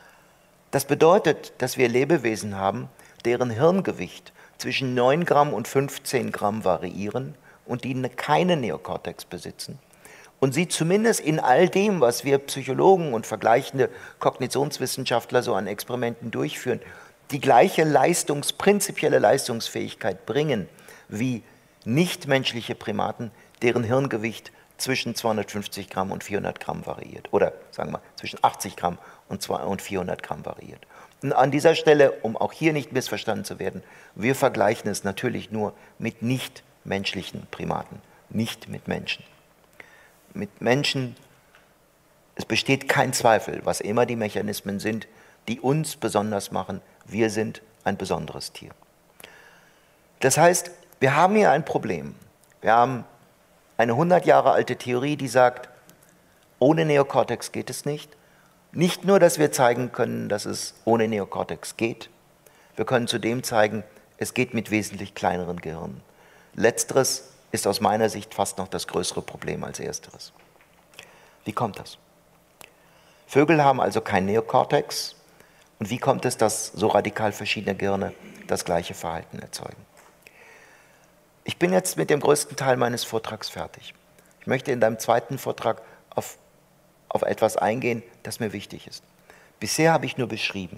Das bedeutet, dass wir Lebewesen haben, deren Hirngewicht zwischen neun Gramm und fünfzehn Gramm variieren und die keine Neokortex besitzen und sie zumindest in all dem, was wir Psychologen und vergleichende Kognitionswissenschaftler so an Experimenten durchführen, die gleiche Leistungs-, prinzipielle Leistungsfähigkeit bringen wie nichtmenschliche Primaten, deren Hirngewicht zwischen zweihundertfünfzig Gramm und vierhundert Gramm variiert. Oder sagen wir zwischen achtzig Gramm und vierhundert Gramm variiert. Und an dieser Stelle, um auch hier nicht missverstanden zu werden, wir vergleichen es natürlich nur mit nicht menschlichen Primaten, nicht mit Menschen. Mit Menschen, es besteht kein Zweifel, was immer die Mechanismen sind, die uns besonders machen. Wir sind ein besonderes Tier. Das heißt, wir haben hier ein Problem. Wir haben eine hundert Jahre alte Theorie, die sagt, ohne Neokortex geht es nicht. Nicht nur, dass wir zeigen können, dass es ohne Neokortex geht, wir können zudem zeigen, es geht mit wesentlich kleineren Gehirnen. Letzteres ist aus meiner Sicht fast noch das größere Problem als ersteres. Wie kommt das? Vögel haben also kein Neokortex. Und wie kommt es, dass so radikal verschiedene Gehirne das gleiche Verhalten erzeugen? Ich bin jetzt mit dem größten Teil meines Vortrags fertig. Ich möchte in deinem zweiten Vortrag auf, auf etwas eingehen, das mir wichtig ist. Bisher habe ich nur beschrieben.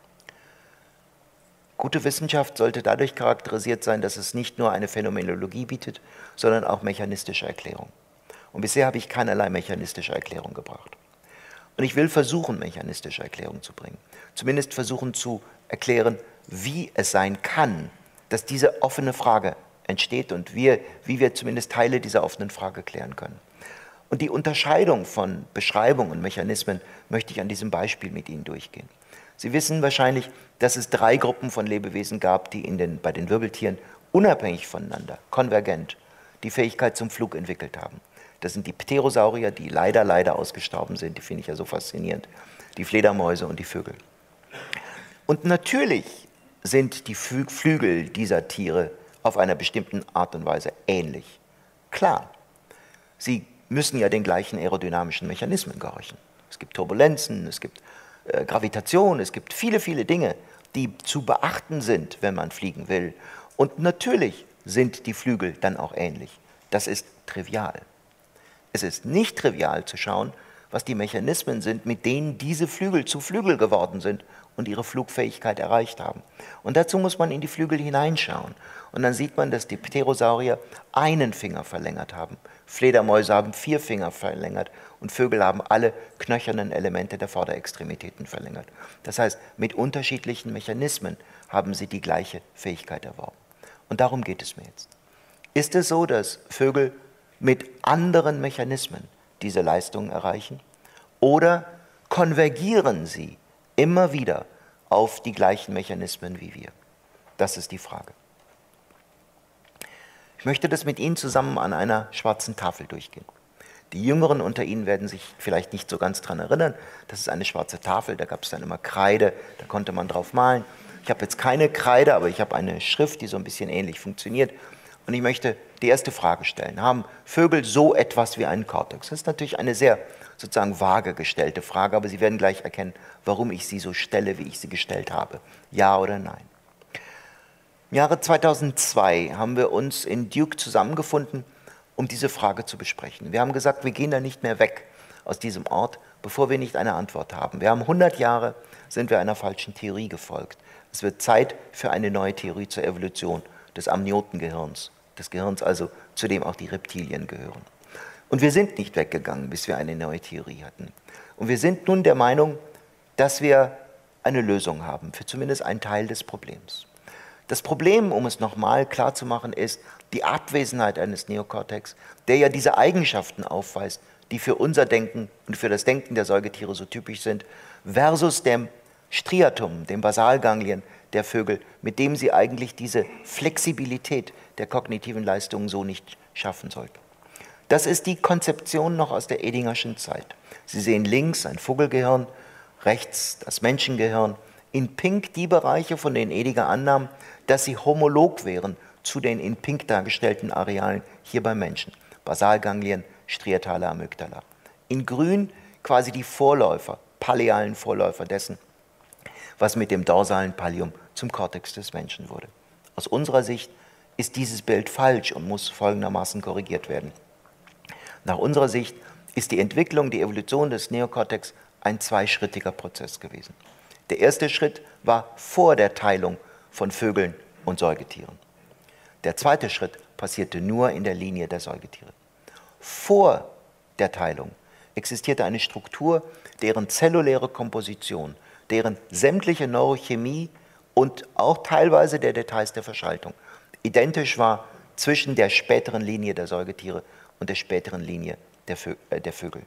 Gute Wissenschaft sollte dadurch charakterisiert sein, dass es nicht nur eine Phänomenologie bietet, sondern auch mechanistische Erklärung. Und bisher habe ich keinerlei mechanistische Erklärung gebracht. Und ich will versuchen, mechanistische Erklärung zu bringen. Zumindest versuchen zu erklären, wie es sein kann, dass diese offene Frage entsteht und wir, wie wir zumindest Teile dieser offenen Frage klären können. Und die Unterscheidung von Beschreibung und Mechanismen möchte ich an diesem Beispiel mit Ihnen durchgehen. Sie wissen wahrscheinlich, dass es drei Gruppen von Lebewesen gab, die in den, bei den Wirbeltieren unabhängig voneinander, konvergent, die Fähigkeit zum Flug entwickelt haben. Das sind die Pterosaurier, die leider, leider ausgestorben sind, die finde ich ja so faszinierend, die Fledermäuse und die Vögel. Und natürlich sind die Flügel dieser Tiere auf einer bestimmten Art und Weise ähnlich. Klar, sie müssen ja den gleichen aerodynamischen Mechanismen gehorchen. Es gibt Turbulenzen, es gibt äh, Gravitation, es gibt viele, viele Dinge, die zu beachten sind, wenn man fliegen will. Und natürlich sind die Flügel dann auch ähnlich. Das ist trivial. Es ist nicht trivial zu schauen, was die Mechanismen sind, mit denen diese Flügel zu Flügel geworden sind und ihre Flugfähigkeit erreicht haben. Und dazu muss man in die Flügel hineinschauen. Und dann sieht man, dass die Pterosaurier einen Finger verlängert haben. Fledermäuse haben vier Finger verlängert und Vögel haben alle knöchernen Elemente der Vorderextremitäten verlängert. Das heißt, mit unterschiedlichen Mechanismen haben sie die gleiche Fähigkeit erworben. Und darum geht es mir jetzt. Ist es so, dass Vögel mit anderen Mechanismen diese Leistungen erreichen? Oder konvergieren sie immer wieder auf die gleichen Mechanismen wie wir? Das ist die Frage. Ich möchte das mit Ihnen zusammen an einer schwarzen Tafel durchgehen. Die Jüngeren unter Ihnen werden sich vielleicht nicht so ganz daran erinnern. Das ist eine schwarze Tafel, da gab es dann immer Kreide, da konnte man drauf malen. Ich habe jetzt keine Kreide, aber ich habe eine Schrift, die so ein bisschen ähnlich funktioniert. Und ich möchte die erste Frage stellen. Haben Vögel so etwas wie einen Kortex? Das ist natürlich eine sehr sozusagen vage gestellte Frage, aber Sie werden gleich erkennen, warum ich sie so stelle, wie ich sie gestellt habe. Ja oder nein? Im Jahre zweitausendzwei haben wir uns in Duke zusammengefunden, um diese Frage zu besprechen. Wir haben gesagt, wir gehen da nicht mehr weg aus diesem Ort, bevor wir nicht eine Antwort haben. Wir haben hundert Jahre, sind wir einer falschen Theorie gefolgt. Es wird Zeit für eine neue Theorie zur Evolution des Amniotengehirns. Des Gehirns also, zu dem auch die Reptilien gehören. Und wir sind nicht weggegangen, bis wir eine neue Theorie hatten. Und wir sind nun der Meinung, dass wir eine Lösung haben für zumindest einen Teil des Problems. Das Problem, um es nochmal klar zu machen, ist die Abwesenheit eines Neokortex, der ja diese Eigenschaften aufweist, die für unser Denken und für das Denken der Säugetiere so typisch sind, versus dem Striatum, dem Basalganglien der Vögel, mit dem sie eigentlich diese Flexibilität der kognitiven Leistungen so nicht schaffen sollten. Das ist die Konzeption noch aus der Edingerschen Zeit. Sie sehen links ein Vogelgehirn, rechts das Menschengehirn, in Pink die Bereiche, von denen Edinger annahm, dass sie homolog wären zu den in Pink dargestellten Arealen hier beim Menschen. Basalganglien, striatale Amygdala. In Grün quasi die Vorläufer, pallealen Vorläufer dessen, was mit dem dorsalen Pallium zum Kortex des Menschen wurde. Aus unserer Sicht ist dieses Bild falsch und muss folgendermaßen korrigiert werden. Nach unserer Sicht ist die Entwicklung, die Evolution des Neokortex ein zweischrittiger Prozess gewesen. Der erste Schritt war vor der Teilung von Vögeln und Säugetieren. Der zweite Schritt passierte nur in der Linie der Säugetiere. Vor der Teilung existierte eine Struktur, deren zelluläre Komposition, deren sämtliche Neurochemie und auch teilweise der Details der Verschaltung identisch war zwischen der späteren Linie der Säugetiere und der späteren Linie der, Vö äh, der Vögel.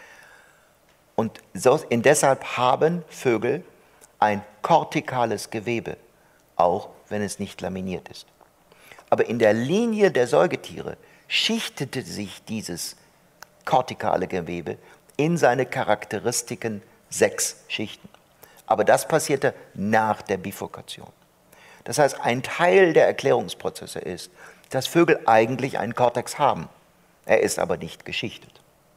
Und so, in deshalb haben Vögel ein kortikales Gewebe, auch wenn es nicht laminiert ist. Aber in der Linie der Säugetiere schichtete sich dieses kortikale Gewebe in seine charakteristischen sechs Schichten. Aber das passierte nach der Bifurkation. Das heißt, ein Teil der Erklärungsprozesse ist, dass Vögel eigentlich einen Kortex haben. Er ist aber nicht geschichtet.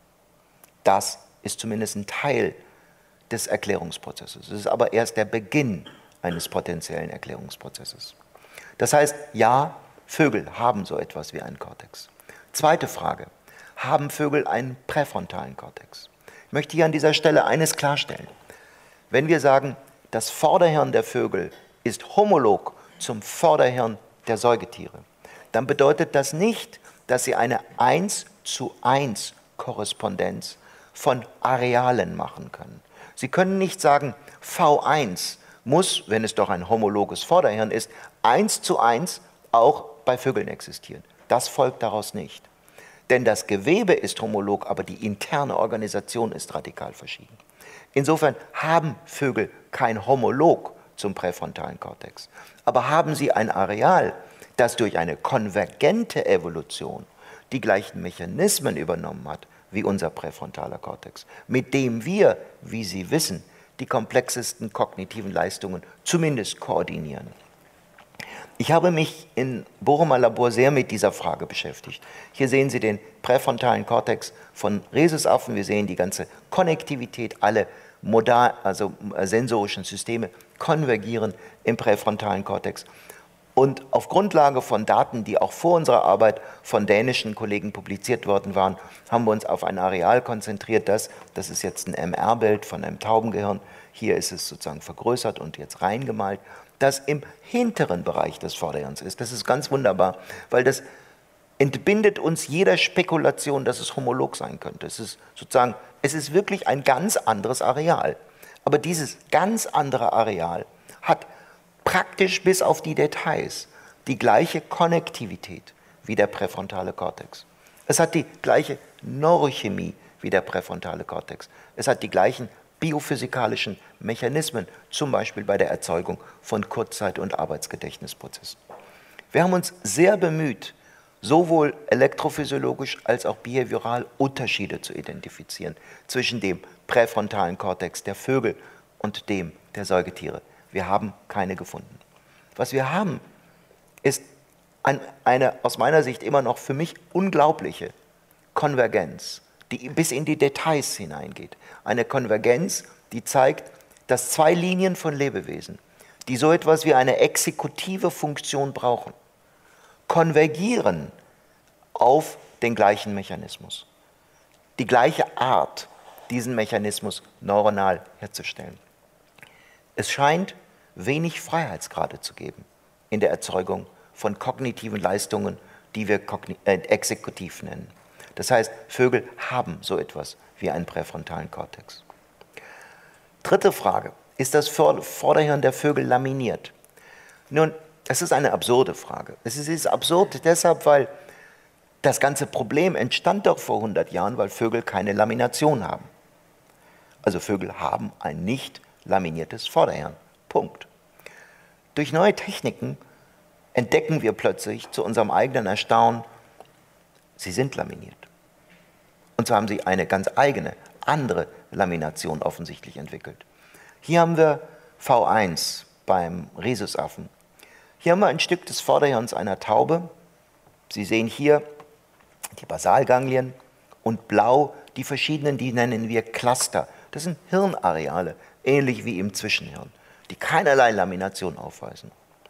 Das ist zumindest ein Teil des Erklärungsprozesses. Es ist aber erst der Beginn eines potenziellen Erklärungsprozesses. Das heißt, ja, Vögel haben so etwas wie einen Kortex. Zweite Frage: Haben Vögel einen präfrontalen Kortex? Ich möchte hier an dieser Stelle eines klarstellen. Wenn wir sagen, das Vorderhirn der Vögel ist homolog zum Vorderhirn der Säugetiere, dann bedeutet das nicht, dass sie eine eins zu eins Korrespondenz von Arealen machen können. Sie können nicht sagen, V eins muss, wenn es doch ein homologes Vorderhirn ist, eins zu eins auch bei Vögeln existieren. Das folgt daraus nicht. Denn das Gewebe ist homolog, aber die interne Organisation ist radikal verschieden. Insofern haben Vögel kein Homolog zum präfrontalen Kortex, aber haben sie ein Areal, das durch eine konvergente Evolution die gleichen Mechanismen übernommen hat wie unser präfrontaler Kortex, mit dem wir, wie Sie wissen, die komplexesten kognitiven Leistungen zumindest koordinieren. Ich habe mich in Bochumer Labor sehr mit dieser Frage beschäftigt. Hier sehen Sie den präfrontalen Kortex von Rhesusaffen. Wir sehen die ganze Konnektivität, alle modal, also sensorischen Systeme konvergieren im präfrontalen Kortex. Und auf Grundlage von Daten, die auch vor unserer Arbeit von dänischen Kollegen publiziert worden waren, haben wir uns auf ein Areal konzentriert, das, das ist jetzt ein M R-Bild von einem Taubengehirn, hier ist es sozusagen vergrößert und jetzt reingemalt, das im hinteren Bereich des Vorderhirns ist. Das ist ganz wunderbar, weil das entbindet uns jeder Spekulation, dass es homolog sein könnte. Es ist sozusagen, es ist wirklich ein ganz anderes Areal. Aber dieses ganz andere Areal hat praktisch bis auf die Details die gleiche Konnektivität wie der präfrontale Kortex. Es hat die gleiche Neurochemie wie der präfrontale Kortex. Es hat die gleichen biophysikalischen Mechanismen, zum Beispiel bei der Erzeugung von Kurzzeit- und Arbeitsgedächtnisprozessen. Wir haben uns sehr bemüht, sowohl elektrophysiologisch als auch behavioral Unterschiede zu identifizieren zwischen dem präfrontalen Kortex der Vögel und dem der Säugetiere. Wir haben keine gefunden. Was wir haben, ist eine aus meiner Sicht immer noch für mich unglaubliche Konvergenz, die bis in die Details hineingeht. Eine Konvergenz, die zeigt, dass zwei Linien von Lebewesen, die so etwas wie eine exekutive Funktion brauchen, konvergieren auf den gleichen Mechanismus. Die gleiche Art, diesen Mechanismus neuronal herzustellen. Es scheint wenig Freiheitsgrade zu geben in der Erzeugung von kognitiven Leistungen, die wir äh, exekutiv nennen. Das heißt, Vögel haben so etwas wie einen präfrontalen Kortex. Dritte Frage: Ist das Vorderhirn der Vögel laminiert? Nun, das ist eine absurde Frage. Es ist absurd deshalb, weil das ganze Problem entstand doch vor hundert Jahren, weil Vögel keine Lamination haben. Also Vögel haben ein nicht laminiertes Vorderhirn. Punkt. Durch neue Techniken entdecken wir plötzlich zu unserem eigenen Erstaunen, sie sind laminiert. Und so haben sie eine ganz eigene, andere Lamination offensichtlich entwickelt. Hier haben wir V eins beim Rhesusaffen. Hier haben wir ein Stück des Vorderhirns einer Taube. Sie sehen hier die Basalganglien und blau die verschiedenen, die nennen wir Cluster. Das sind Hirnareale, ähnlich wie im Zwischenhirn, die keinerlei Lamination aufweisen.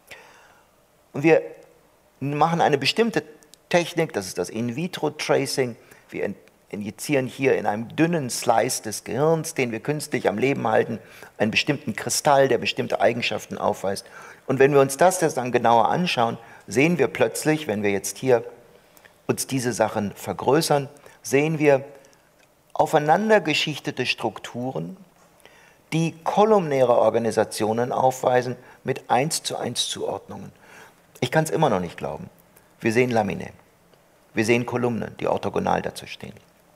Und wir machen eine bestimmte Technik, das ist das In-vitro-Tracing. Wir injizieren hier in einem dünnen Slice des Gehirns, den wir künstlich am Leben halten, einen bestimmten Kristall, der bestimmte Eigenschaften aufweist. Und wenn wir uns das dann genauer anschauen, sehen wir plötzlich, wenn wir jetzt hier uns diese Sachen vergrößern, sehen wir aufeinandergeschichtete Strukturen, die kolumnäre Organisationen aufweisen mit eins zu eins Zuordnungen. Ich kann es immer noch nicht glauben. Wir sehen Laminae. Wir sehen Kolumnen, die orthogonal dazu stehen.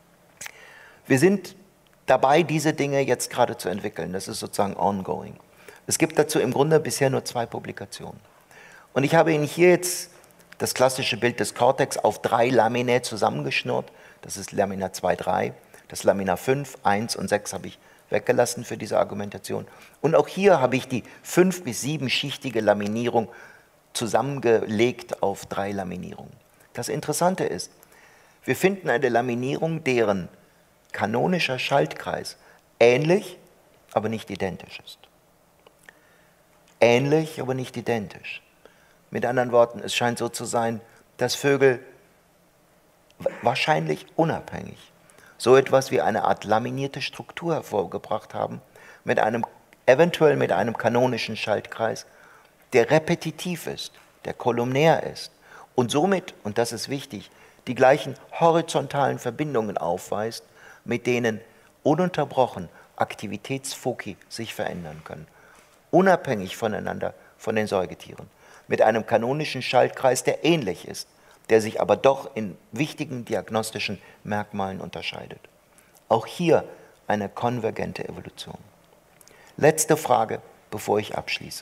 Wir sind dabei, diese Dinge jetzt gerade zu entwickeln. Das ist sozusagen ongoing. Es gibt dazu im Grunde bisher nur zwei Publikationen. Und ich habe Ihnen hier jetzt das klassische Bild des Cortex auf drei Laminae zusammengeschnurrt. Das ist Lamina zwei, drei. Das Lamina fünf, eins und sechs habe ich weggelassen für diese Argumentation. Und auch hier habe ich die fünf- bis siebenschichtige Laminierung zusammengelegt auf drei Laminierungen. Das Interessante ist, wir finden eine Laminierung, deren kanonischer Schaltkreis ähnlich, aber nicht identisch ist. Ähnlich, aber nicht identisch. Mit anderen Worten, es scheint so zu sein, dass Vögel wahrscheinlich unabhängig so etwas wie eine Art laminierte Struktur hervorgebracht haben, mit einem, eventuell mit einem kanonischen Schaltkreis, der repetitiv ist, der kolumnär ist und somit, und das ist wichtig, die gleichen horizontalen Verbindungen aufweist, mit denen ununterbrochen Aktivitätsfoci sich verändern können, unabhängig voneinander von den Säugetieren, mit einem kanonischen Schaltkreis, der ähnlich ist, der sich aber doch in wichtigen diagnostischen Merkmalen unterscheidet. Auch hier eine konvergente Evolution. Letzte Frage, bevor ich abschließe.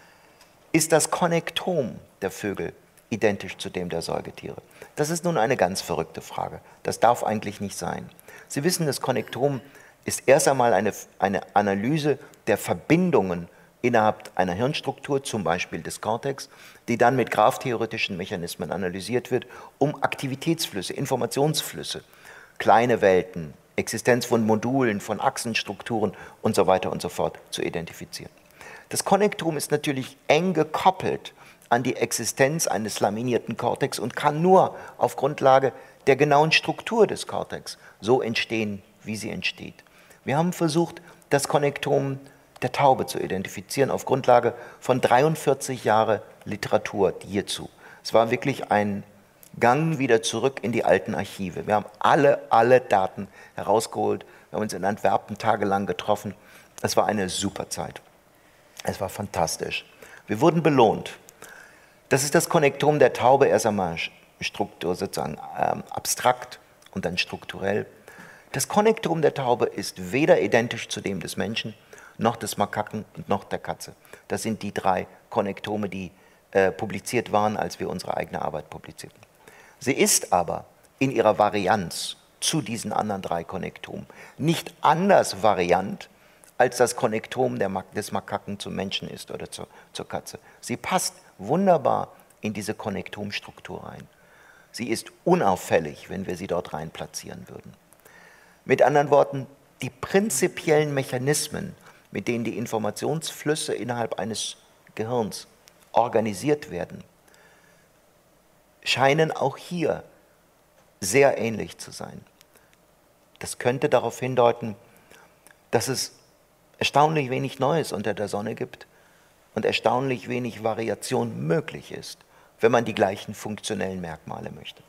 Ist das Konnektom der Vögel identisch zu dem der Säugetiere? Das ist nun eine ganz verrückte Frage. Das darf eigentlich nicht sein. Sie wissen, das Konnektom ist erst einmal eine, eine Analyse der Verbindungen innerhalb einer Hirnstruktur, zum Beispiel des Cortex, die dann mit graph-theoretischen Mechanismen analysiert wird, um Aktivitätsflüsse, Informationsflüsse, kleine Welten, Existenz von Modulen, von Achsenstrukturen und so weiter und so fort zu identifizieren. Das Konnektom ist natürlich eng gekoppelt an die Existenz eines laminierten Cortex und kann nur auf Grundlage der genauen Struktur des Cortex so entstehen, wie sie entsteht. Wir haben versucht, das Konnektom der Taube zu identifizieren auf Grundlage von dreiundvierzig Jahren Literatur hierzu. Es war wirklich ein Gang wieder zurück in die alten Archive. Wir haben alle, alle Daten herausgeholt. Wir haben uns in Antwerpen tagelang getroffen. Es war eine super Zeit. Es war fantastisch. Wir wurden belohnt. Das ist das Konnektom der Taube, erst einmal Struktur, sozusagen ähm, abstrakt und dann strukturell. Das Konnektom der Taube ist weder identisch zu dem des Menschen, noch des Makaken und noch der Katze. Das sind die drei Konnektome, die äh, publiziert waren, als wir unsere eigene Arbeit publizierten. Sie ist aber in ihrer Varianz zu diesen anderen drei Konnektomen nicht anders variant, als das Konnektom der Ma- des Makaken zum Menschen ist oder zur, zur Katze. Sie passt wunderbar in diese Konnektomstruktur rein. Sie ist unauffällig, wenn wir sie dort rein platzieren würden. Mit anderen Worten, die prinzipiellen Mechanismen, mit denen die Informationsflüsse innerhalb eines Gehirns organisiert werden, scheinen auch hier sehr ähnlich zu sein. Das könnte darauf hindeuten, dass es erstaunlich wenig Neues unter der Sonne gibt und erstaunlich wenig Variation möglich ist, wenn man die gleichen funktionellen Merkmale möchte.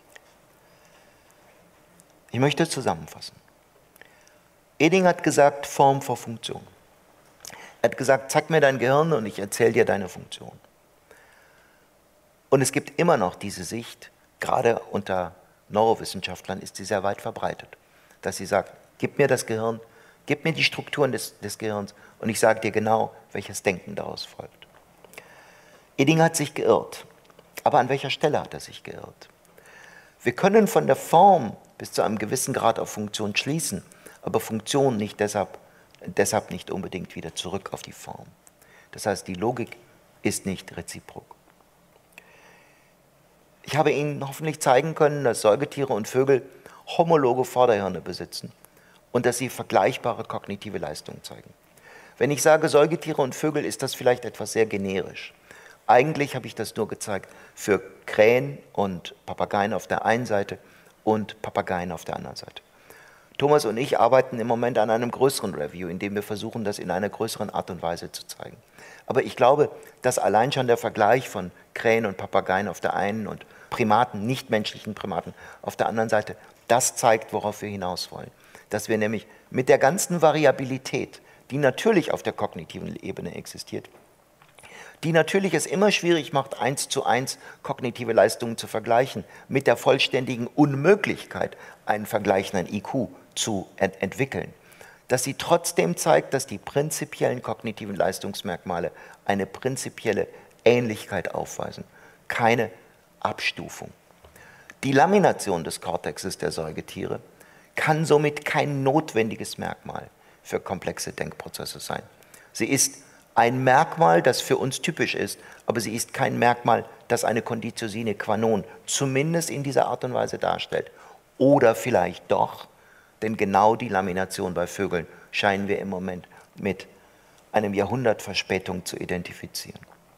Ich möchte es zusammenfassen. Eding hat gesagt, Form vor Funktion. Er hat gesagt, zeig mir dein Gehirn und ich erzähle dir deine Funktion. Und es gibt immer noch diese Sicht, gerade unter Neurowissenschaftlern ist sie sehr weit verbreitet, dass sie sagt, gib mir das Gehirn, gib mir die Strukturen des, des Gehirns und ich sage dir genau, welches Denken daraus folgt. Eding hat sich geirrt. Aber an welcher Stelle hat er sich geirrt? Wir können von der Form bis zu einem gewissen Grad auf Funktion schließen, aber Funktion nicht deshalb, deshalb nicht unbedingt wieder zurück auf die Form. Das heißt, die Logik ist nicht reziprok. Ich habe Ihnen hoffentlich zeigen können, dass Säugetiere und Vögel homologe Vorderhirne besitzen und dass sie vergleichbare kognitive Leistungen zeigen. Wenn ich sage Säugetiere und Vögel, ist das vielleicht etwas sehr generisch. Eigentlich habe ich das nur gezeigt für Krähen und Papageien auf der einen Seite und Papageien auf der anderen Seite. Thomas und ich arbeiten im Moment an einem größeren Review, in dem wir versuchen, das in einer größeren Art und Weise zu zeigen. Aber ich glaube, dass allein schon der Vergleich von Krähen und Papageien auf der einen und Primaten, nichtmenschlichen Primaten auf der anderen Seite, das zeigt, worauf wir hinaus wollen. Dass wir nämlich mit der ganzen Variabilität, die natürlich auf der kognitiven Ebene existiert, die natürlich es immer schwierig macht, eins zu eins kognitive Leistungen zu vergleichen, mit der vollständigen Unmöglichkeit, einen vergleichenden I Q zu ent- entwickeln, dass sie trotzdem zeigt, dass die prinzipiellen kognitiven Leistungsmerkmale eine prinzipielle Ähnlichkeit aufweisen, keine Abstufung. Die Lamination des Kortexes der Säugetiere kann somit kein notwendiges Merkmal für komplexe Denkprozesse sein. Sie ist ein Merkmal, das für uns typisch ist, aber sie ist kein Merkmal, das eine Conditio sine qua non zumindest in dieser Art und Weise darstellt. Oder vielleicht doch, denn genau die Lamination bei Vögeln scheinen wir im Moment mit einem Jahrhundert Verspätung zu identifizieren.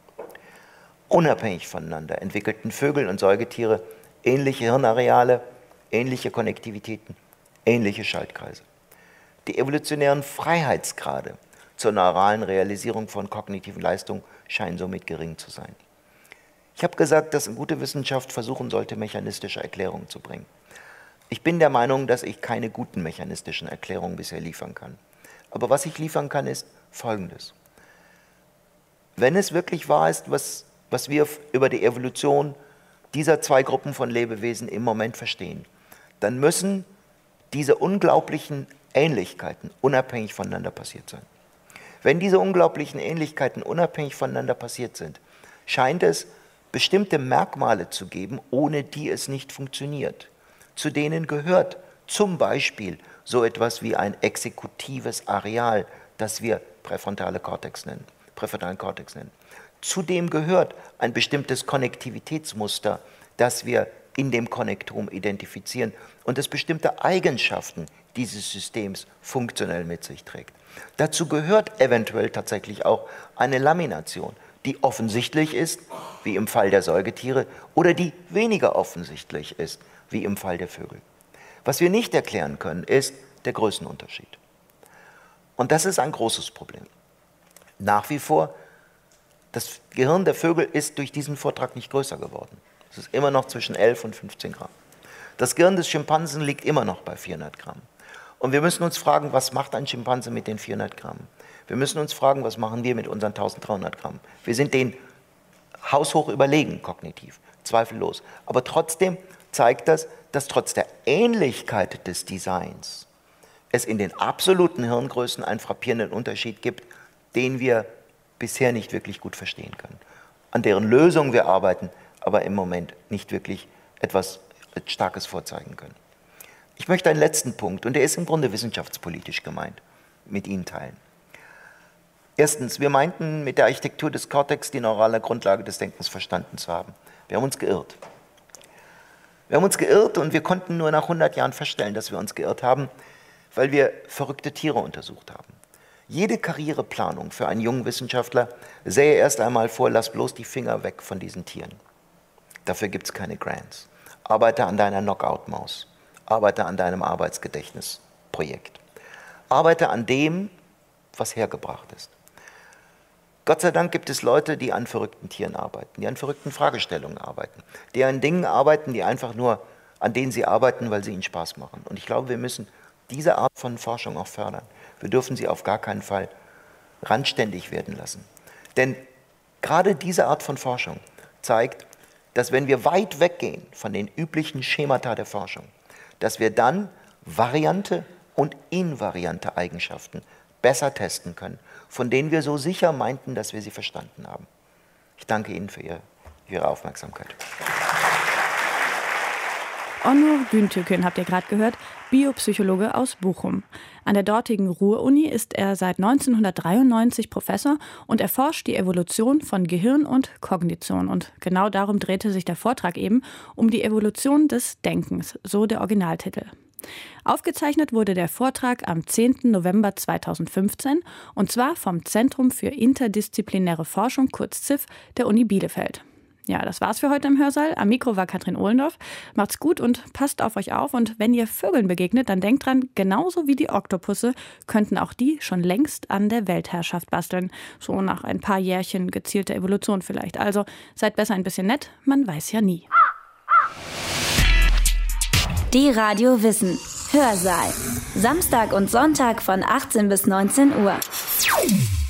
Unabhängig voneinander entwickelten Vögel und Säugetiere ähnliche Hirnareale, ähnliche Konnektivitäten, ähnliche Schaltkreise. Die evolutionären Freiheitsgrade zur neuralen Realisierung von kognitiven Leistungen scheinen somit gering zu sein. Ich habe gesagt, dass eine gute Wissenschaft versuchen sollte, mechanistische Erklärungen zu bringen. Ich bin der Meinung, dass ich keine guten mechanistischen Erklärungen bisher liefern kann. Aber was ich liefern kann, ist Folgendes. Wenn es wirklich wahr ist, was, was wir über die Evolution dieser zwei Gruppen von Lebewesen im Moment verstehen, dann müssen diese unglaublichen Ähnlichkeiten unabhängig voneinander passiert sein. Wenn diese unglaublichen Ähnlichkeiten unabhängig voneinander passiert sind, scheint es bestimmte Merkmale zu geben, ohne die es nicht funktioniert. Zu denen gehört zum Beispiel so etwas wie ein exekutives Areal, das wir präfrontale Kortex nennen, präfrontalen Kortex nennen. Zudem gehört ein bestimmtes Konnektivitätsmuster, das wir in dem Konnektom identifizieren und das bestimmte Eigenschaften dieses Systems funktionell mit sich trägt. Dazu gehört eventuell tatsächlich auch eine Lamination, die offensichtlich ist, wie im Fall der Säugetiere, oder die weniger offensichtlich ist, wie im Fall der Vögel. Was wir nicht erklären können, ist der Größenunterschied. Und das ist ein großes Problem. Nach wie vor, das Gehirn der Vögel ist durch diesen Vortrag nicht größer geworden. Es ist immer noch zwischen elf und fünfzehn Gramm. Das Gehirn des Schimpansen liegt immer noch bei vierhundert Gramm. Und wir müssen uns fragen, was macht ein Schimpanse mit den vierhundert Gramm? Wir müssen uns fragen, was machen wir mit unseren eintausenddreihundert Gramm? Wir sind denen haushoch überlegen kognitiv, zweifellos. Aber trotzdem zeigt das, dass trotz der Ähnlichkeit des Designs es in den absoluten Hirngrößen einen frappierenden Unterschied gibt, den wir bisher nicht wirklich gut verstehen können. An deren Lösung wir arbeiten, aber im Moment nicht wirklich etwas Starkes vorzeigen können. Ich möchte einen letzten Punkt, und der ist im Grunde wissenschaftspolitisch gemeint, mit Ihnen teilen. Erstens, wir meinten mit der Architektur des Kortex die neurale Grundlage des Denkens verstanden zu haben. Wir haben uns geirrt. Wir haben uns geirrt und wir konnten nur nach hundert Jahren feststellen, dass wir uns geirrt haben, weil wir verrückte Tiere untersucht haben. Jede Karriereplanung für einen jungen Wissenschaftler sähe erst einmal vor, lass bloß die Finger weg von diesen Tieren. Dafür gibt es keine Grants. Arbeite an deiner Knockout-Maus. Arbeite an deinem Arbeitsgedächtnisprojekt. Arbeite an dem, was hergebracht ist. Gott sei Dank gibt es Leute, die an verrückten Tieren arbeiten, die an verrückten Fragestellungen arbeiten, die an Dingen arbeiten, die einfach nur, an denen sie arbeiten, weil sie ihnen Spaß machen. Und ich glaube, wir müssen diese Art von Forschung auch fördern. Wir dürfen sie auf gar keinen Fall randständig werden lassen. Denn gerade diese Art von Forschung zeigt, dass wenn wir weit weggehen von den üblichen Schemata der Forschung, dass wir dann variante und invariante Eigenschaften besser testen können, von denen wir so sicher meinten, dass wir sie verstanden haben. Ich danke Ihnen für Ihre Aufmerksamkeit. Onur Güntürkün habt ihr gerade gehört, Biopsychologe aus Bochum. An der dortigen Ruhr-Uni ist er seit neunzehnhundertdreiundneunzig Professor und erforscht die Evolution von Gehirn und Kognition. Und genau darum drehte sich der Vortrag eben, um die Evolution des Denkens, so der Originaltitel. Aufgezeichnet wurde der Vortrag am zehnten November zweitausendfünfzehn und zwar vom Zentrum für interdisziplinäre Forschung, kurz Z I F, der Uni Bielefeld. Ja, das war's für heute im Hörsaal. Am Mikro war Katrin Ohlendorf. Macht's gut und passt auf euch auf. Und wenn ihr Vögeln begegnet, dann denkt dran, genauso wie die Oktopusse könnten auch die schon längst an der Weltherrschaft basteln. So nach ein paar Jährchen gezielter Evolution vielleicht. Also seid besser ein bisschen nett, man weiß ja nie. Die Radio Wissen. Hörsaal. Samstag und Sonntag von achtzehn bis neunzehn Uhr.